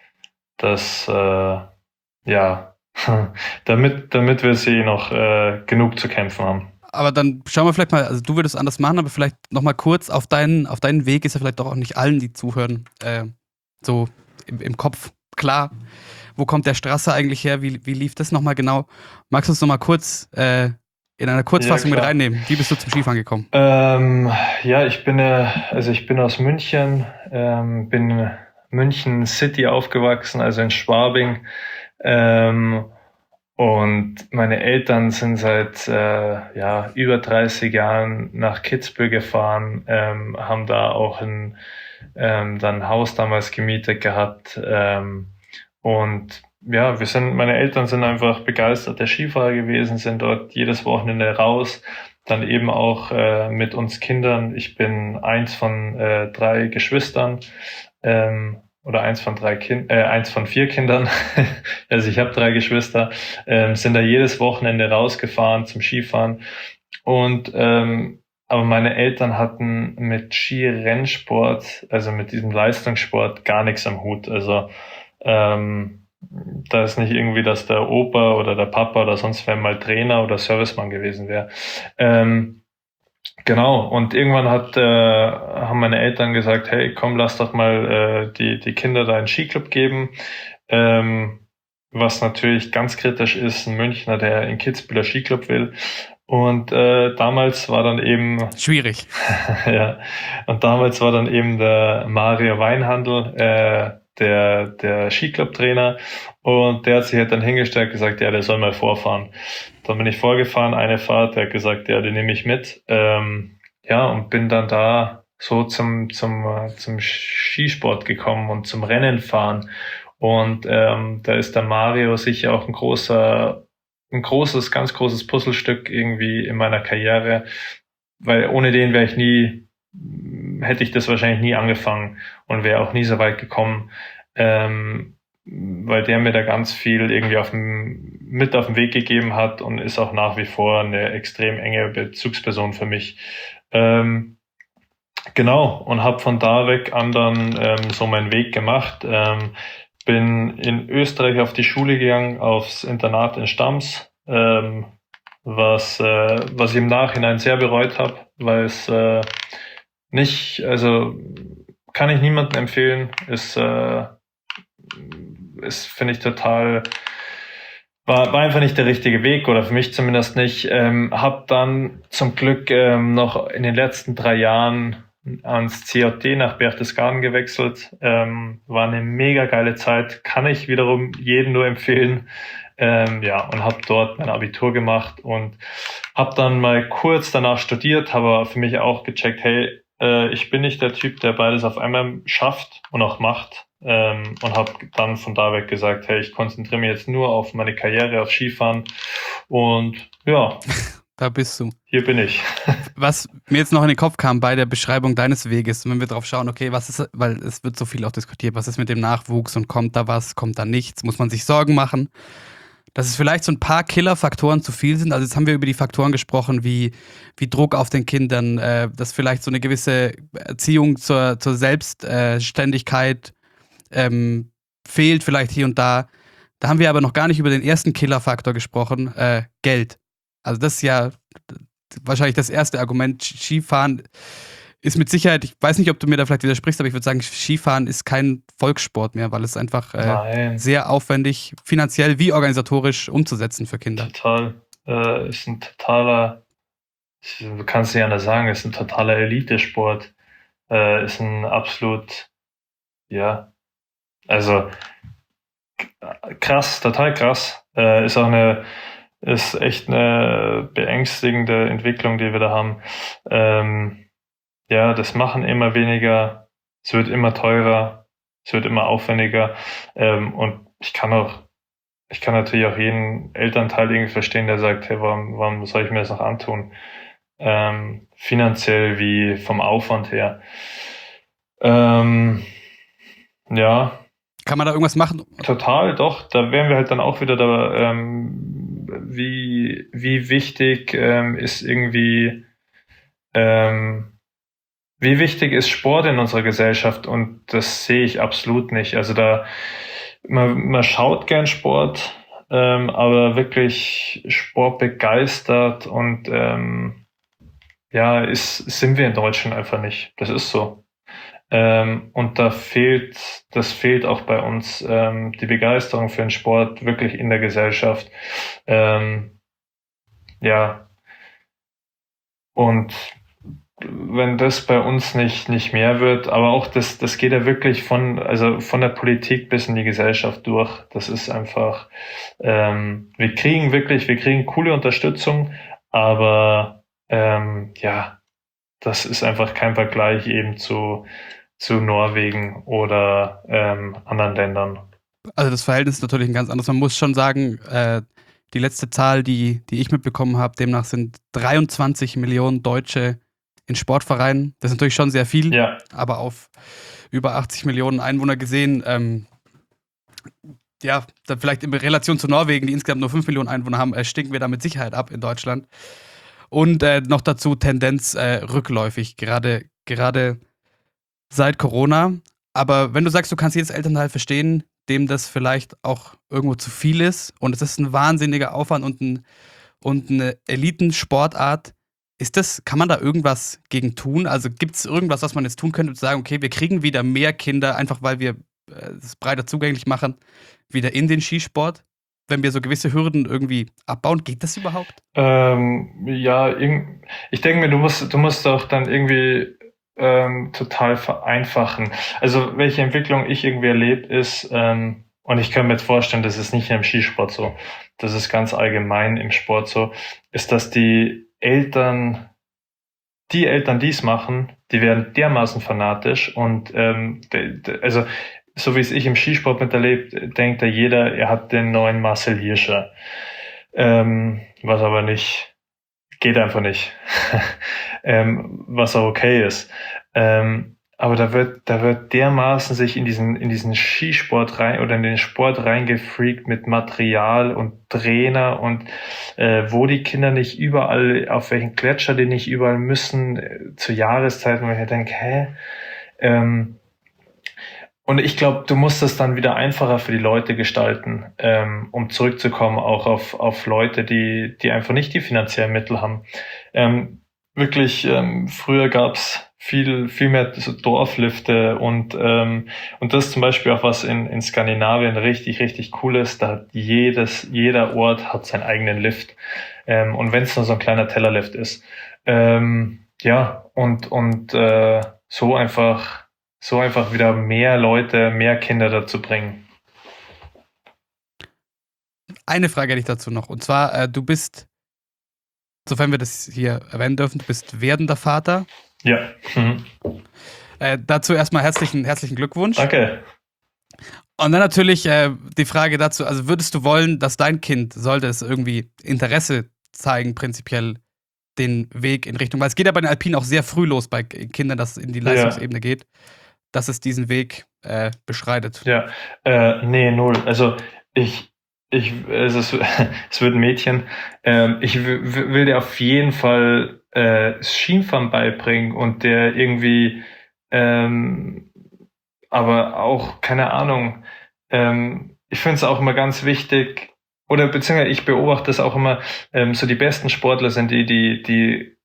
das, äh, ja, damit, damit wir sie noch äh, genug zu kämpfen haben. Aber dann schauen wir vielleicht mal, also du würdest anders machen, aber vielleicht nochmal kurz auf deinen, auf deinen Weg ist ja vielleicht doch auch nicht allen, die zuhören, äh, so im, im Kopf klar. Wo kommt der Strasser eigentlich her? Wie, wie lief das nochmal genau? Magst du uns nochmal kurz äh, in einer Kurzfassung Ja, mit klar. reinnehmen? Wie bist du zum Skifahren gekommen? Ähm, ja, ich bin, äh, also ich bin aus München, ähm, bin in München City aufgewachsen, also in Schwabing. Ähm, und meine Eltern sind seit äh, ja, über dreißig Jahren nach Kitzbühel gefahren, ähm, haben da auch ein, ähm, dann ein Haus damals gemietet gehabt. Ähm, und ja, wir sind, meine Eltern sind einfach begeisterte Skifahrer gewesen, sind dort jedes Wochenende raus. Dann eben auch äh, mit uns Kindern. Ich bin eins von äh, drei Geschwistern. Ähm, oder eins von drei Kind, äh, eins von vier Kindern. Also ich habe drei Geschwister, ähm, sind da jedes Wochenende rausgefahren zum Skifahren. Und ähm, aber meine Eltern hatten mit Skirennsport, also mit diesem Leistungssport, gar nichts am Hut. Also ähm, da ist nicht irgendwie, dass der Opa oder der Papa oder sonst wer mal Trainer oder Servicemann gewesen wäre. Ähm, Genau, und irgendwann hat, äh, haben meine Eltern gesagt, hey, komm, lass doch mal äh, die, die Kinder da einen Skiclub geben. Ähm, was natürlich ganz kritisch ist, ein Münchner, der in Kitzbüheler Skiclub will. Und äh, damals war dann eben, Schwierig. ja, und damals war dann eben der Mario Weinhandel, äh, der, der Skiclub-Trainer. Und der hat sich halt dann hingestellt und gesagt, ja, der soll mal vorfahren. Dann bin ich vorgefahren, eine Fahrt, der hat gesagt, ja, den nehme ich mit. Ähm, ja, und bin dann da so zum, zum, äh, zum Skisport gekommen und zum Rennen fahren. Und ähm, da ist der Mario sicher auch ein großer, ein großes, ganz großes Puzzlestück irgendwie in meiner Karriere, weil ohne den wäre ich nie, hätte ich das wahrscheinlich nie angefangen und wäre auch nie so weit gekommen. Ähm, weil der mir da ganz viel irgendwie auf dem, mit auf den Weg gegeben hat und ist auch nach wie vor eine extrem enge Bezugsperson für mich. Ähm, genau, und habe von da weg an dann ähm, so meinen Weg gemacht. Ähm, bin in Österreich auf die Schule gegangen, aufs Internat in Stams, ähm, was, äh, was ich im Nachhinein sehr bereut habe, weil es äh, nicht, also kann ich niemandem empfehlen, ist äh, ist, finde ich, total, war, war einfach nicht der richtige Weg oder für mich zumindest nicht. Ähm, hab dann zum Glück ähm, noch in den letzten drei Jahren ans C J D nach Berchtesgaden gewechselt. Ähm, war eine mega geile Zeit, kann ich wiederum jedem nur empfehlen. Ähm, ja, und habe dort mein Abitur gemacht und habe dann mal kurz danach studiert, habe für mich auch gecheckt, hey, äh, ich bin nicht der Typ, der beides auf einmal schafft und auch macht. Ähm, und habe dann von da weg gesagt, hey, ich konzentriere mich jetzt nur auf meine Karriere, auf Skifahren und ja, Da bist du. hier bin ich. Was mir jetzt noch in den Kopf kam bei der Beschreibung deines Weges, wenn wir drauf schauen, okay, was ist, weil es wird so viel auch diskutiert, was ist mit dem Nachwuchs und kommt da was, kommt da nichts, muss man sich Sorgen machen, dass es vielleicht so ein paar Killerfaktoren zu viel sind. Also jetzt haben wir über die Faktoren gesprochen, wie, wie Druck auf den Kindern, äh, dass vielleicht so eine gewisse Erziehung zur, zur Selbstständigkeit ähm, fehlt, vielleicht hier und da. Da haben wir aber noch gar nicht über den ersten Killerfaktor gesprochen, äh, Geld. Also das ist ja wahrscheinlich das erste Argument. Skifahren ist mit Sicherheit, ich weiß nicht, ob du mir da vielleicht widersprichst, aber ich würde sagen, Skifahren ist kein Volkssport mehr, weil es einfach äh, Nein. sehr aufwendig, finanziell wie organisatorisch umzusetzen für Kinder. Total. Äh, ist ein totaler, du kannst nicht anders sagen, ist ein totaler Elitesport. Äh, ist ein absolut, ja, also krass, total krass. Äh, ist auch eine, ist echt eine beängstigende Entwicklung, die wir da haben. Ähm, ja, das machen immer weniger, es wird immer teurer, es wird immer aufwendiger. Ähm, und ich kann auch, ich kann natürlich auch jeden Elternteil irgendwie verstehen, der sagt, hey, warum, warum soll ich mir das noch antun? Ähm, finanziell wie vom Aufwand her. Ähm, ja. Kann man da irgendwas machen? Total, doch. Da wären wir halt dann auch wieder da, ähm, wie, wie wichtig ähm, ist irgendwie, ähm, wie wichtig ist Sport in unserer Gesellschaft? Und das sehe ich absolut nicht. Also da, man, man schaut gern Sport, ähm, aber wirklich Sport begeistert und ähm, ja, ist, sind wir in Deutschland einfach nicht. Das ist so. Ähm, und da fehlt, das fehlt auch bei uns, ähm, die Begeisterung für den Sport wirklich in der Gesellschaft. Ähm, ja. Und wenn das bei uns nicht, nicht mehr wird, aber auch das, das geht ja wirklich von, also von der Politik bis in die Gesellschaft durch. Das ist einfach, ähm, wir kriegen wirklich, wir kriegen coole Unterstützung, aber ähm, ja, das ist einfach kein Vergleich eben zu, zu Norwegen oder ähm, anderen Ländern. Also das Verhältnis ist natürlich ein ganz anderes. Man muss schon sagen, äh, die letzte Zahl, die, die ich mitbekommen habe, demnach sind dreiundzwanzig Millionen Deutsche in Sportvereinen. Das ist natürlich schon sehr viel, Ja. aber auf über achtzig Millionen Einwohner gesehen, ähm, ja, dann vielleicht in Relation zu Norwegen, die insgesamt nur fünf Millionen Einwohner haben, äh, stinken wir da mit Sicherheit ab in Deutschland. Und äh, noch dazu Tendenz äh, rückläufig, gerade, gerade seit Corona. Aber wenn du sagst, du kannst jedes Elternteil verstehen, dem das vielleicht auch irgendwo zu viel ist und es ist ein wahnsinniger Aufwand und, ein, und eine Elitensportart, ist das, kann man da irgendwas gegen tun? Also gibt es irgendwas, was man jetzt tun könnte, um zu sagen, okay, wir kriegen wieder mehr Kinder, einfach weil wir es breiter zugänglich machen, wieder in den Skisport? Wenn wir so gewisse Hürden irgendwie abbauen, geht das überhaupt? Ähm, ja, ich denke mir, du musst, du musst auch dann irgendwie ähm, total vereinfachen. Also welche Entwicklung ich irgendwie erlebe, ist, ähm, und ich kann mir jetzt vorstellen, das ist nicht nur im Skisport so, das ist ganz allgemein im Sport so, ist, dass die Eltern, die Eltern, die es machen, die werden dermaßen fanatisch und ähm, de, de, also so wie es ich im Skisport miterlebt, denkt da jeder, er hat den neuen Marcel Hirscher. Ähm, was aber nicht, geht einfach nicht. ähm, was auch okay ist. Ähm, aber da wird, da wird dermaßen sich in diesen, in diesen Skisport rein oder in den Sport reingefreakt mit Material und Trainer und äh, wo die Kinder nicht überall, auf welchen Gletscher die nicht überall müssen, äh, zu Jahreszeiten, wo ich denke, hä? Ähm, Und ich glaube, du musst es dann wieder einfacher für die Leute gestalten, ähm, um zurückzukommen auch auf, auf Leute, die, die einfach nicht die finanziellen Mittel haben. Ähm, wirklich, ähm, früher gab's viel, viel mehr so Dorflifte und, ähm, und das ist zum Beispiel auch was in, in Skandinavien richtig, richtig cool ist. Da hat jedes, jeder Ort hat seinen eigenen Lift. Ähm, und wenn es nur so ein kleiner Tellerlift ist. Ähm, ja, und, und, äh, so einfach, so einfach wieder mehr Leute, mehr Kinder dazu bringen. Eine Frage hätte ich dazu noch. Und zwar, äh, du bist, sofern wir das hier erwähnen dürfen, du bist werdender Vater. Ja. Mhm. Äh, dazu erstmal herzlichen, herzlichen Glückwunsch. Danke. Und dann natürlich äh, die Frage dazu, also würdest du wollen, dass dein Kind, sollte es irgendwie Interesse zeigen, prinzipiell den Weg in Richtung, weil es geht ja bei den Alpinen auch sehr früh los bei Kindern, dass es in die Leistungsebene ja. geht, dass es diesen Weg äh, beschreitet. Ja, äh, nee, null. Also ich, ich, es, ist, es wird ein Mädchen. Ähm, ich w- will dir auf jeden Fall äh, Skifahren beibringen und der irgendwie, ähm, aber auch, keine Ahnung, ähm, ich finde es auch immer ganz wichtig, oder beziehungsweise ich beobachte es auch immer, ähm, so die besten Sportler sind die, die, die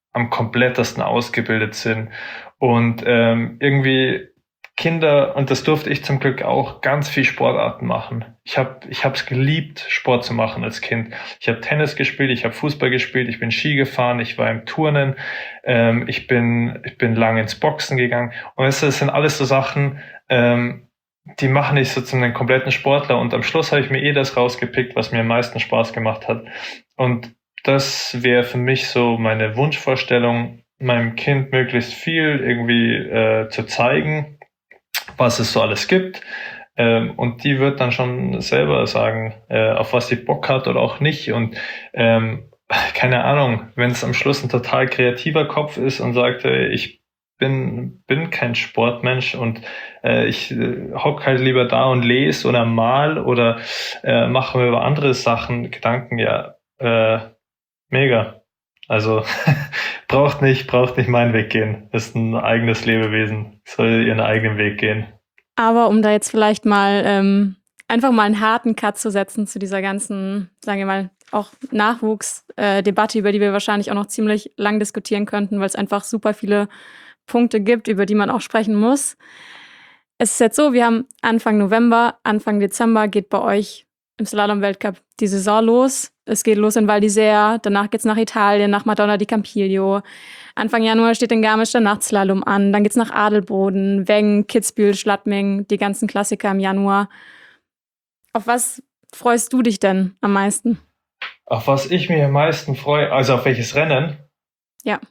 am komplettesten ausgebildet sind. Und ähm, irgendwie Kinder, und das durfte ich zum Glück auch, ganz viel Sportarten machen. Ich habe ich habe es geliebt, Sport zu machen als Kind. Ich habe Tennis gespielt, ich habe Fußball gespielt, ich bin Ski gefahren, ich war im Turnen, ähm, ich bin ich bin lange ins Boxen gegangen. Und das sind alles so Sachen, ähm, die machen dich so zu einem kompletten Sportler. Und am Schluss habe ich mir eh das rausgepickt, was mir am meisten Spaß gemacht hat. Und das wäre für mich so meine Wunschvorstellung, meinem Kind möglichst viel irgendwie äh, zu zeigen, was es so alles gibt. Ähm, und die wird dann schon selber sagen, äh, auf was sie Bock hat oder auch nicht. Und ähm, keine Ahnung, wenn es am Schluss ein total kreativer Kopf ist und sagt, äh, ich bin bin kein Sportmensch und äh, ich äh, hock halt lieber da und lese oder mal oder äh, mache mir über andere Sachen Gedanken, ja, äh, mega. Also braucht nicht, braucht nicht meinen Weg gehen. Ist ein eigenes Lebewesen, soll ihren eigenen Weg gehen. Aber um da jetzt vielleicht mal ähm, einfach mal einen harten Cut zu setzen zu dieser ganzen, sagen wir mal, auch Nachwuchsdebatte, äh, über die wir wahrscheinlich auch noch ziemlich lang diskutieren könnten, weil es einfach super viele Punkte gibt, über die man auch sprechen muss. Es ist jetzt so, wir haben Anfang November, Anfang Dezember geht bei euch im Slalom-Weltcup die Saison los. Es geht los in Val d'Isère, danach geht's nach Italien, nach Madonna di Campiglio. Anfang Januar steht in Garmisch der Nachtslalom an, dann geht's nach Adelboden, Wengen, Kitzbühel, Schladming, die ganzen Klassiker im Januar. Auf was freust du dich denn am meisten? Auf was ich mich am meisten freue, also auf welches Rennen? Ja.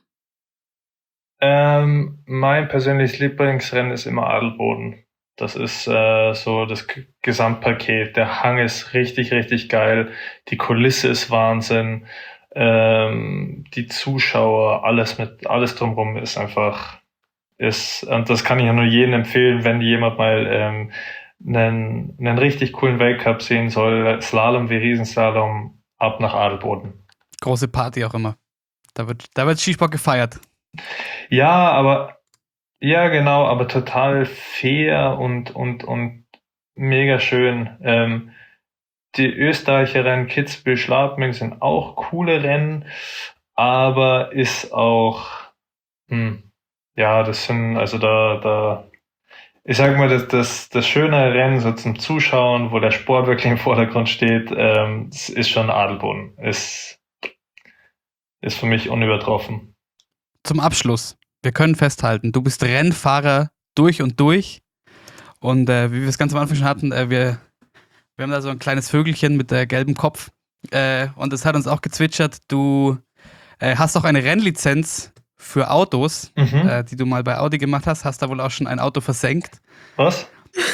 Ähm, mein persönliches Lieblingsrennen ist immer Adelboden. Das ist äh, so das G- Gesamtpaket. Der Hang ist richtig, richtig geil. Die Kulisse ist Wahnsinn. Ähm, die Zuschauer, alles mit, alles drumherum ist einfach, ist, und das kann ich ja nur jedem empfehlen, wenn jemand mal ähm, einen, einen richtig coolen Weltcup sehen soll. Slalom wie Riesenslalom, ab nach Adelboden. Große Party auch immer. Da wird, da wird Skisport gefeiert. Ja, aber ja, genau, aber total fair und und und mega schön. Ähm, die Österreicher Rennen Kitzbühel, Schladming sind auch coole Rennen, aber ist auch, hm, ja, das sind, also da, da, ich sag mal, das, das, das schöne Rennen so zum Zuschauen, wo der Sport wirklich im Vordergrund steht, ähm, das ist schon Adelboden. Ist, ist für mich unübertroffen. Zum Abschluss. Wir können festhalten, du bist Rennfahrer durch und durch. Und äh, wie wir es ganz am Anfang schon hatten, äh, wir, wir haben da so ein kleines Vögelchen mit äh, gelbem Kopf. Äh, und es hat uns auch gezwitschert, du äh, hast auch eine Rennlizenz für Autos, Mhm. äh, die du mal bei Audi gemacht hast. Hast da wohl auch schon ein Auto versenkt. Was?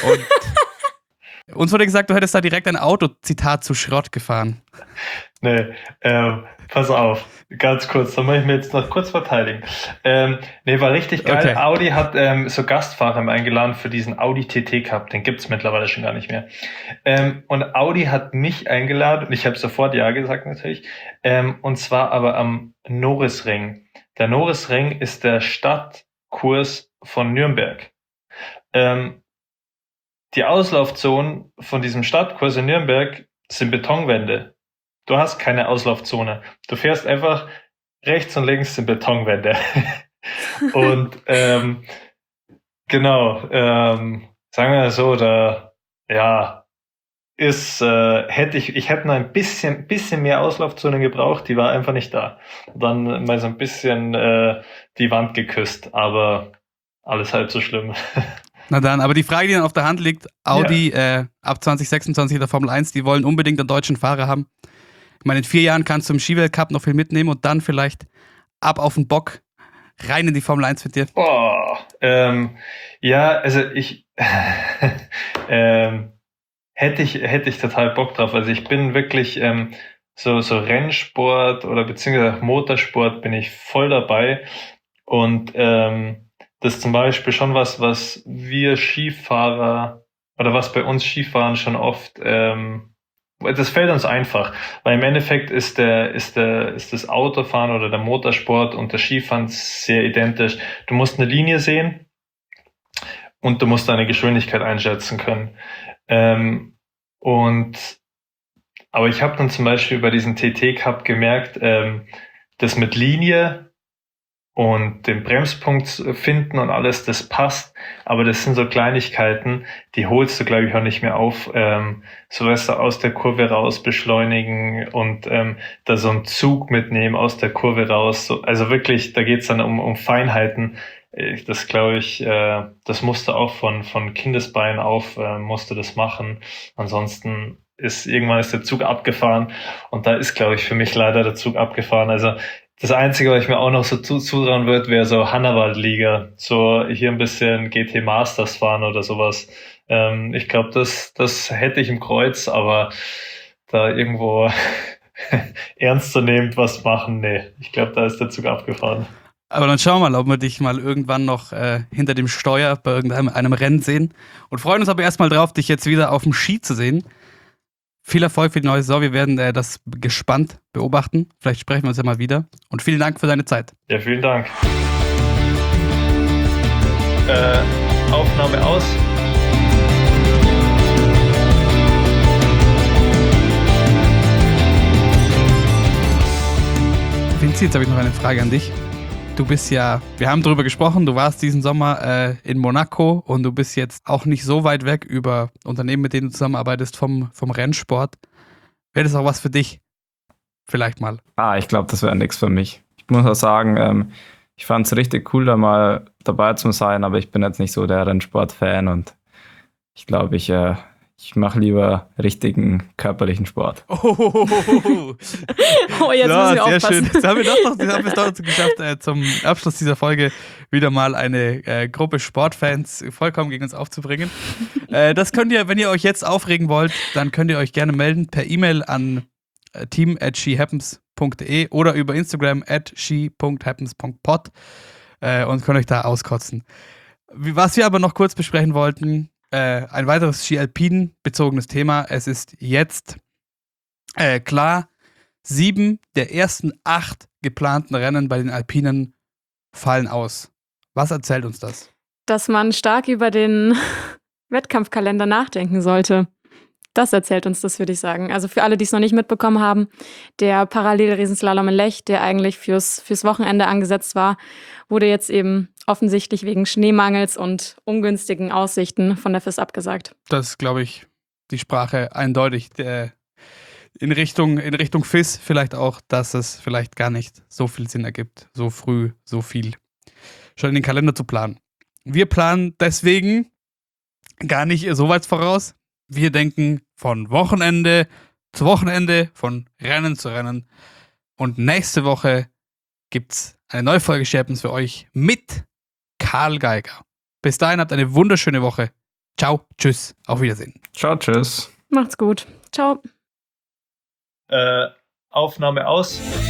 Und uns wurde gesagt, du hättest da direkt ein Auto, Zitat, zu Schrott gefahren. Nee, ähm, pass auf, ganz kurz, da muss ich mir jetzt noch kurz verteidigen. Ähm, nee, war richtig geil. Okay. Audi hat ähm, so Gastfahrer eingeladen für diesen Audi T T Cup, den gibt's mittlerweile schon gar nicht mehr. Ähm, und Audi hat mich eingeladen und ich habe sofort ja gesagt natürlich. Ähm, und zwar aber am Norrisring. Der Norrisring ist der Stadtkurs von Nürnberg. Ähm, die Auslaufzonen von diesem Stadtkurs in Nürnberg sind Betonwände. Du hast keine Auslaufzone. Du fährst einfach rechts und links sind Betonwände. Und ähm, genau, ähm, sagen wir so, da ja ist äh, hätte ich ich hätte noch ein bisschen bisschen mehr Auslaufzone gebraucht, die war einfach nicht da. Dann mal so ein bisschen äh, die Wand geküsst, aber alles halb so schlimm. Na dann, aber die Frage, die dann auf der Hand liegt, Audi äh, ab zwanzig sechsundzwanzig in der Formel eins, die wollen unbedingt einen deutschen Fahrer haben. Ich meine, in vier Jahren kannst du im Skiweltcup noch viel mitnehmen und dann vielleicht ab auf den Bock rein in die Formel eins mit dir. Oh, ähm, ja, also ich ähm, hätte ich hätte ich total Bock drauf. Also ich bin wirklich ähm, so so Rennsport oder beziehungsweise Motorsport bin ich voll dabei und ähm, das ist zum Beispiel schon was, was wir Skifahrer oder was bei uns Skifahren schon oft ähm, das fällt uns einfach, weil im Endeffekt ist der, ist der, ist das Autofahren oder der Motorsport und das Skifahren sehr identisch. Du musst eine Linie sehen und du musst deine Geschwindigkeit einschätzen können. Ähm, und, aber ich habe dann zum Beispiel bei diesem T T Cup gemerkt, ähm, das mit Linie und den Bremspunkt finden und alles, das passt. Aber das sind so Kleinigkeiten, die holst du, glaube ich, auch nicht mehr auf. Ähm, so weißt du, aus der Kurve raus beschleunigen und ähm, da so einen Zug mitnehmen aus der Kurve raus. So, also wirklich, da geht's dann um, um Feinheiten. Das glaube ich, äh, das musste auch von, von Kindesbeinen auf, äh, musste das machen. Ansonsten ist irgendwann ist der Zug abgefahren und da ist, glaube ich, für mich leider der Zug abgefahren. Also das Einzige, was ich mir auch noch so zu, zutrauen würde, wäre so Hannawald-Liga. So hier ein bisschen G T Masters fahren oder sowas. Ähm, ich glaube, das, das hätte ich im Kreuz, aber da irgendwo ernstzunehmend was machen, nee. Ich glaube, da ist der Zug abgefahren. Aber dann schauen wir mal, ob wir dich mal irgendwann noch äh, hinter dem Steuer bei irgendeinem einem Rennen sehen. Und freuen uns aber erstmal drauf, dich jetzt wieder auf dem Ski zu sehen. Viel Erfolg für die neue Saison. Wir werden äh, das gespannt beobachten. Vielleicht sprechen wir uns ja mal wieder. Und vielen Dank für deine Zeit. Ja, vielen Dank. Äh, Aufnahme aus. Vinzi, jetzt habe ich noch eine Frage an dich. Du bist ja, wir haben darüber gesprochen, du warst diesen Sommer äh, in Monaco und du bist jetzt auch nicht so weit weg über Unternehmen, mit denen du zusammenarbeitest, vom, vom Rennsport. Wäre das auch was für dich? Vielleicht mal. Ah, ich glaube, das wäre nichts für mich. Ich muss auch sagen, ähm, ich fand es richtig cool, da mal dabei zu sein, aber ich bin jetzt nicht so der Rennsport-Fan und ich glaube, ich, äh, ich mache lieber richtigen körperlichen Sport. Oh, oh, oh, oh. Oh, jetzt ja, müssen wir sehr aufpassen. schön. Jetzt haben wir doch noch, haben wir es doch dazu geschafft, äh, zum Abschluss dieser Folge wieder mal eine äh, Gruppe Sportfans vollkommen gegen uns aufzubringen. äh, das könnt ihr, wenn ihr euch jetzt aufregen wollt, dann könnt ihr euch gerne melden per E-Mail an äh, team at skihappens punkt de oder über Instagram at ski punkt happens punkt pod äh, und könnt euch da auskotzen. Wie, was wir aber noch kurz besprechen wollten, äh, ein weiteres Ski-Alpinen-bezogenes Thema. Es ist jetzt äh, klar, sieben der ersten acht geplanten Rennen bei den Alpinen fallen aus. Was erzählt uns das? Dass man stark über den Wettkampfkalender nachdenken sollte. Das erzählt uns das, würde ich sagen. Also für alle, die es noch nicht mitbekommen haben, der Parallel-Riesenslalom in Lech, der eigentlich fürs, fürs Wochenende angesetzt war, wurde jetzt eben offensichtlich wegen Schneemangels und ungünstigen Aussichten von der F I S abgesagt. Das ist, glaube ich, die Sprache eindeutig äh, in Richtung, in Richtung F I S vielleicht auch, dass es vielleicht gar nicht so viel Sinn ergibt, so früh, so viel schon in den Kalender zu planen. Wir planen deswegen gar nicht so weit voraus. Wir denken von Wochenende zu Wochenende, von Rennen zu Rennen. Und nächste Woche gibt's eine neue Folge Ski Happens für euch mit Karl Geiger. Bis dahin habt eine wunderschöne Woche. Ciao, tschüss, auf Wiedersehen. Ciao, tschüss. Macht's gut. Ciao. Äh, Aufnahme aus.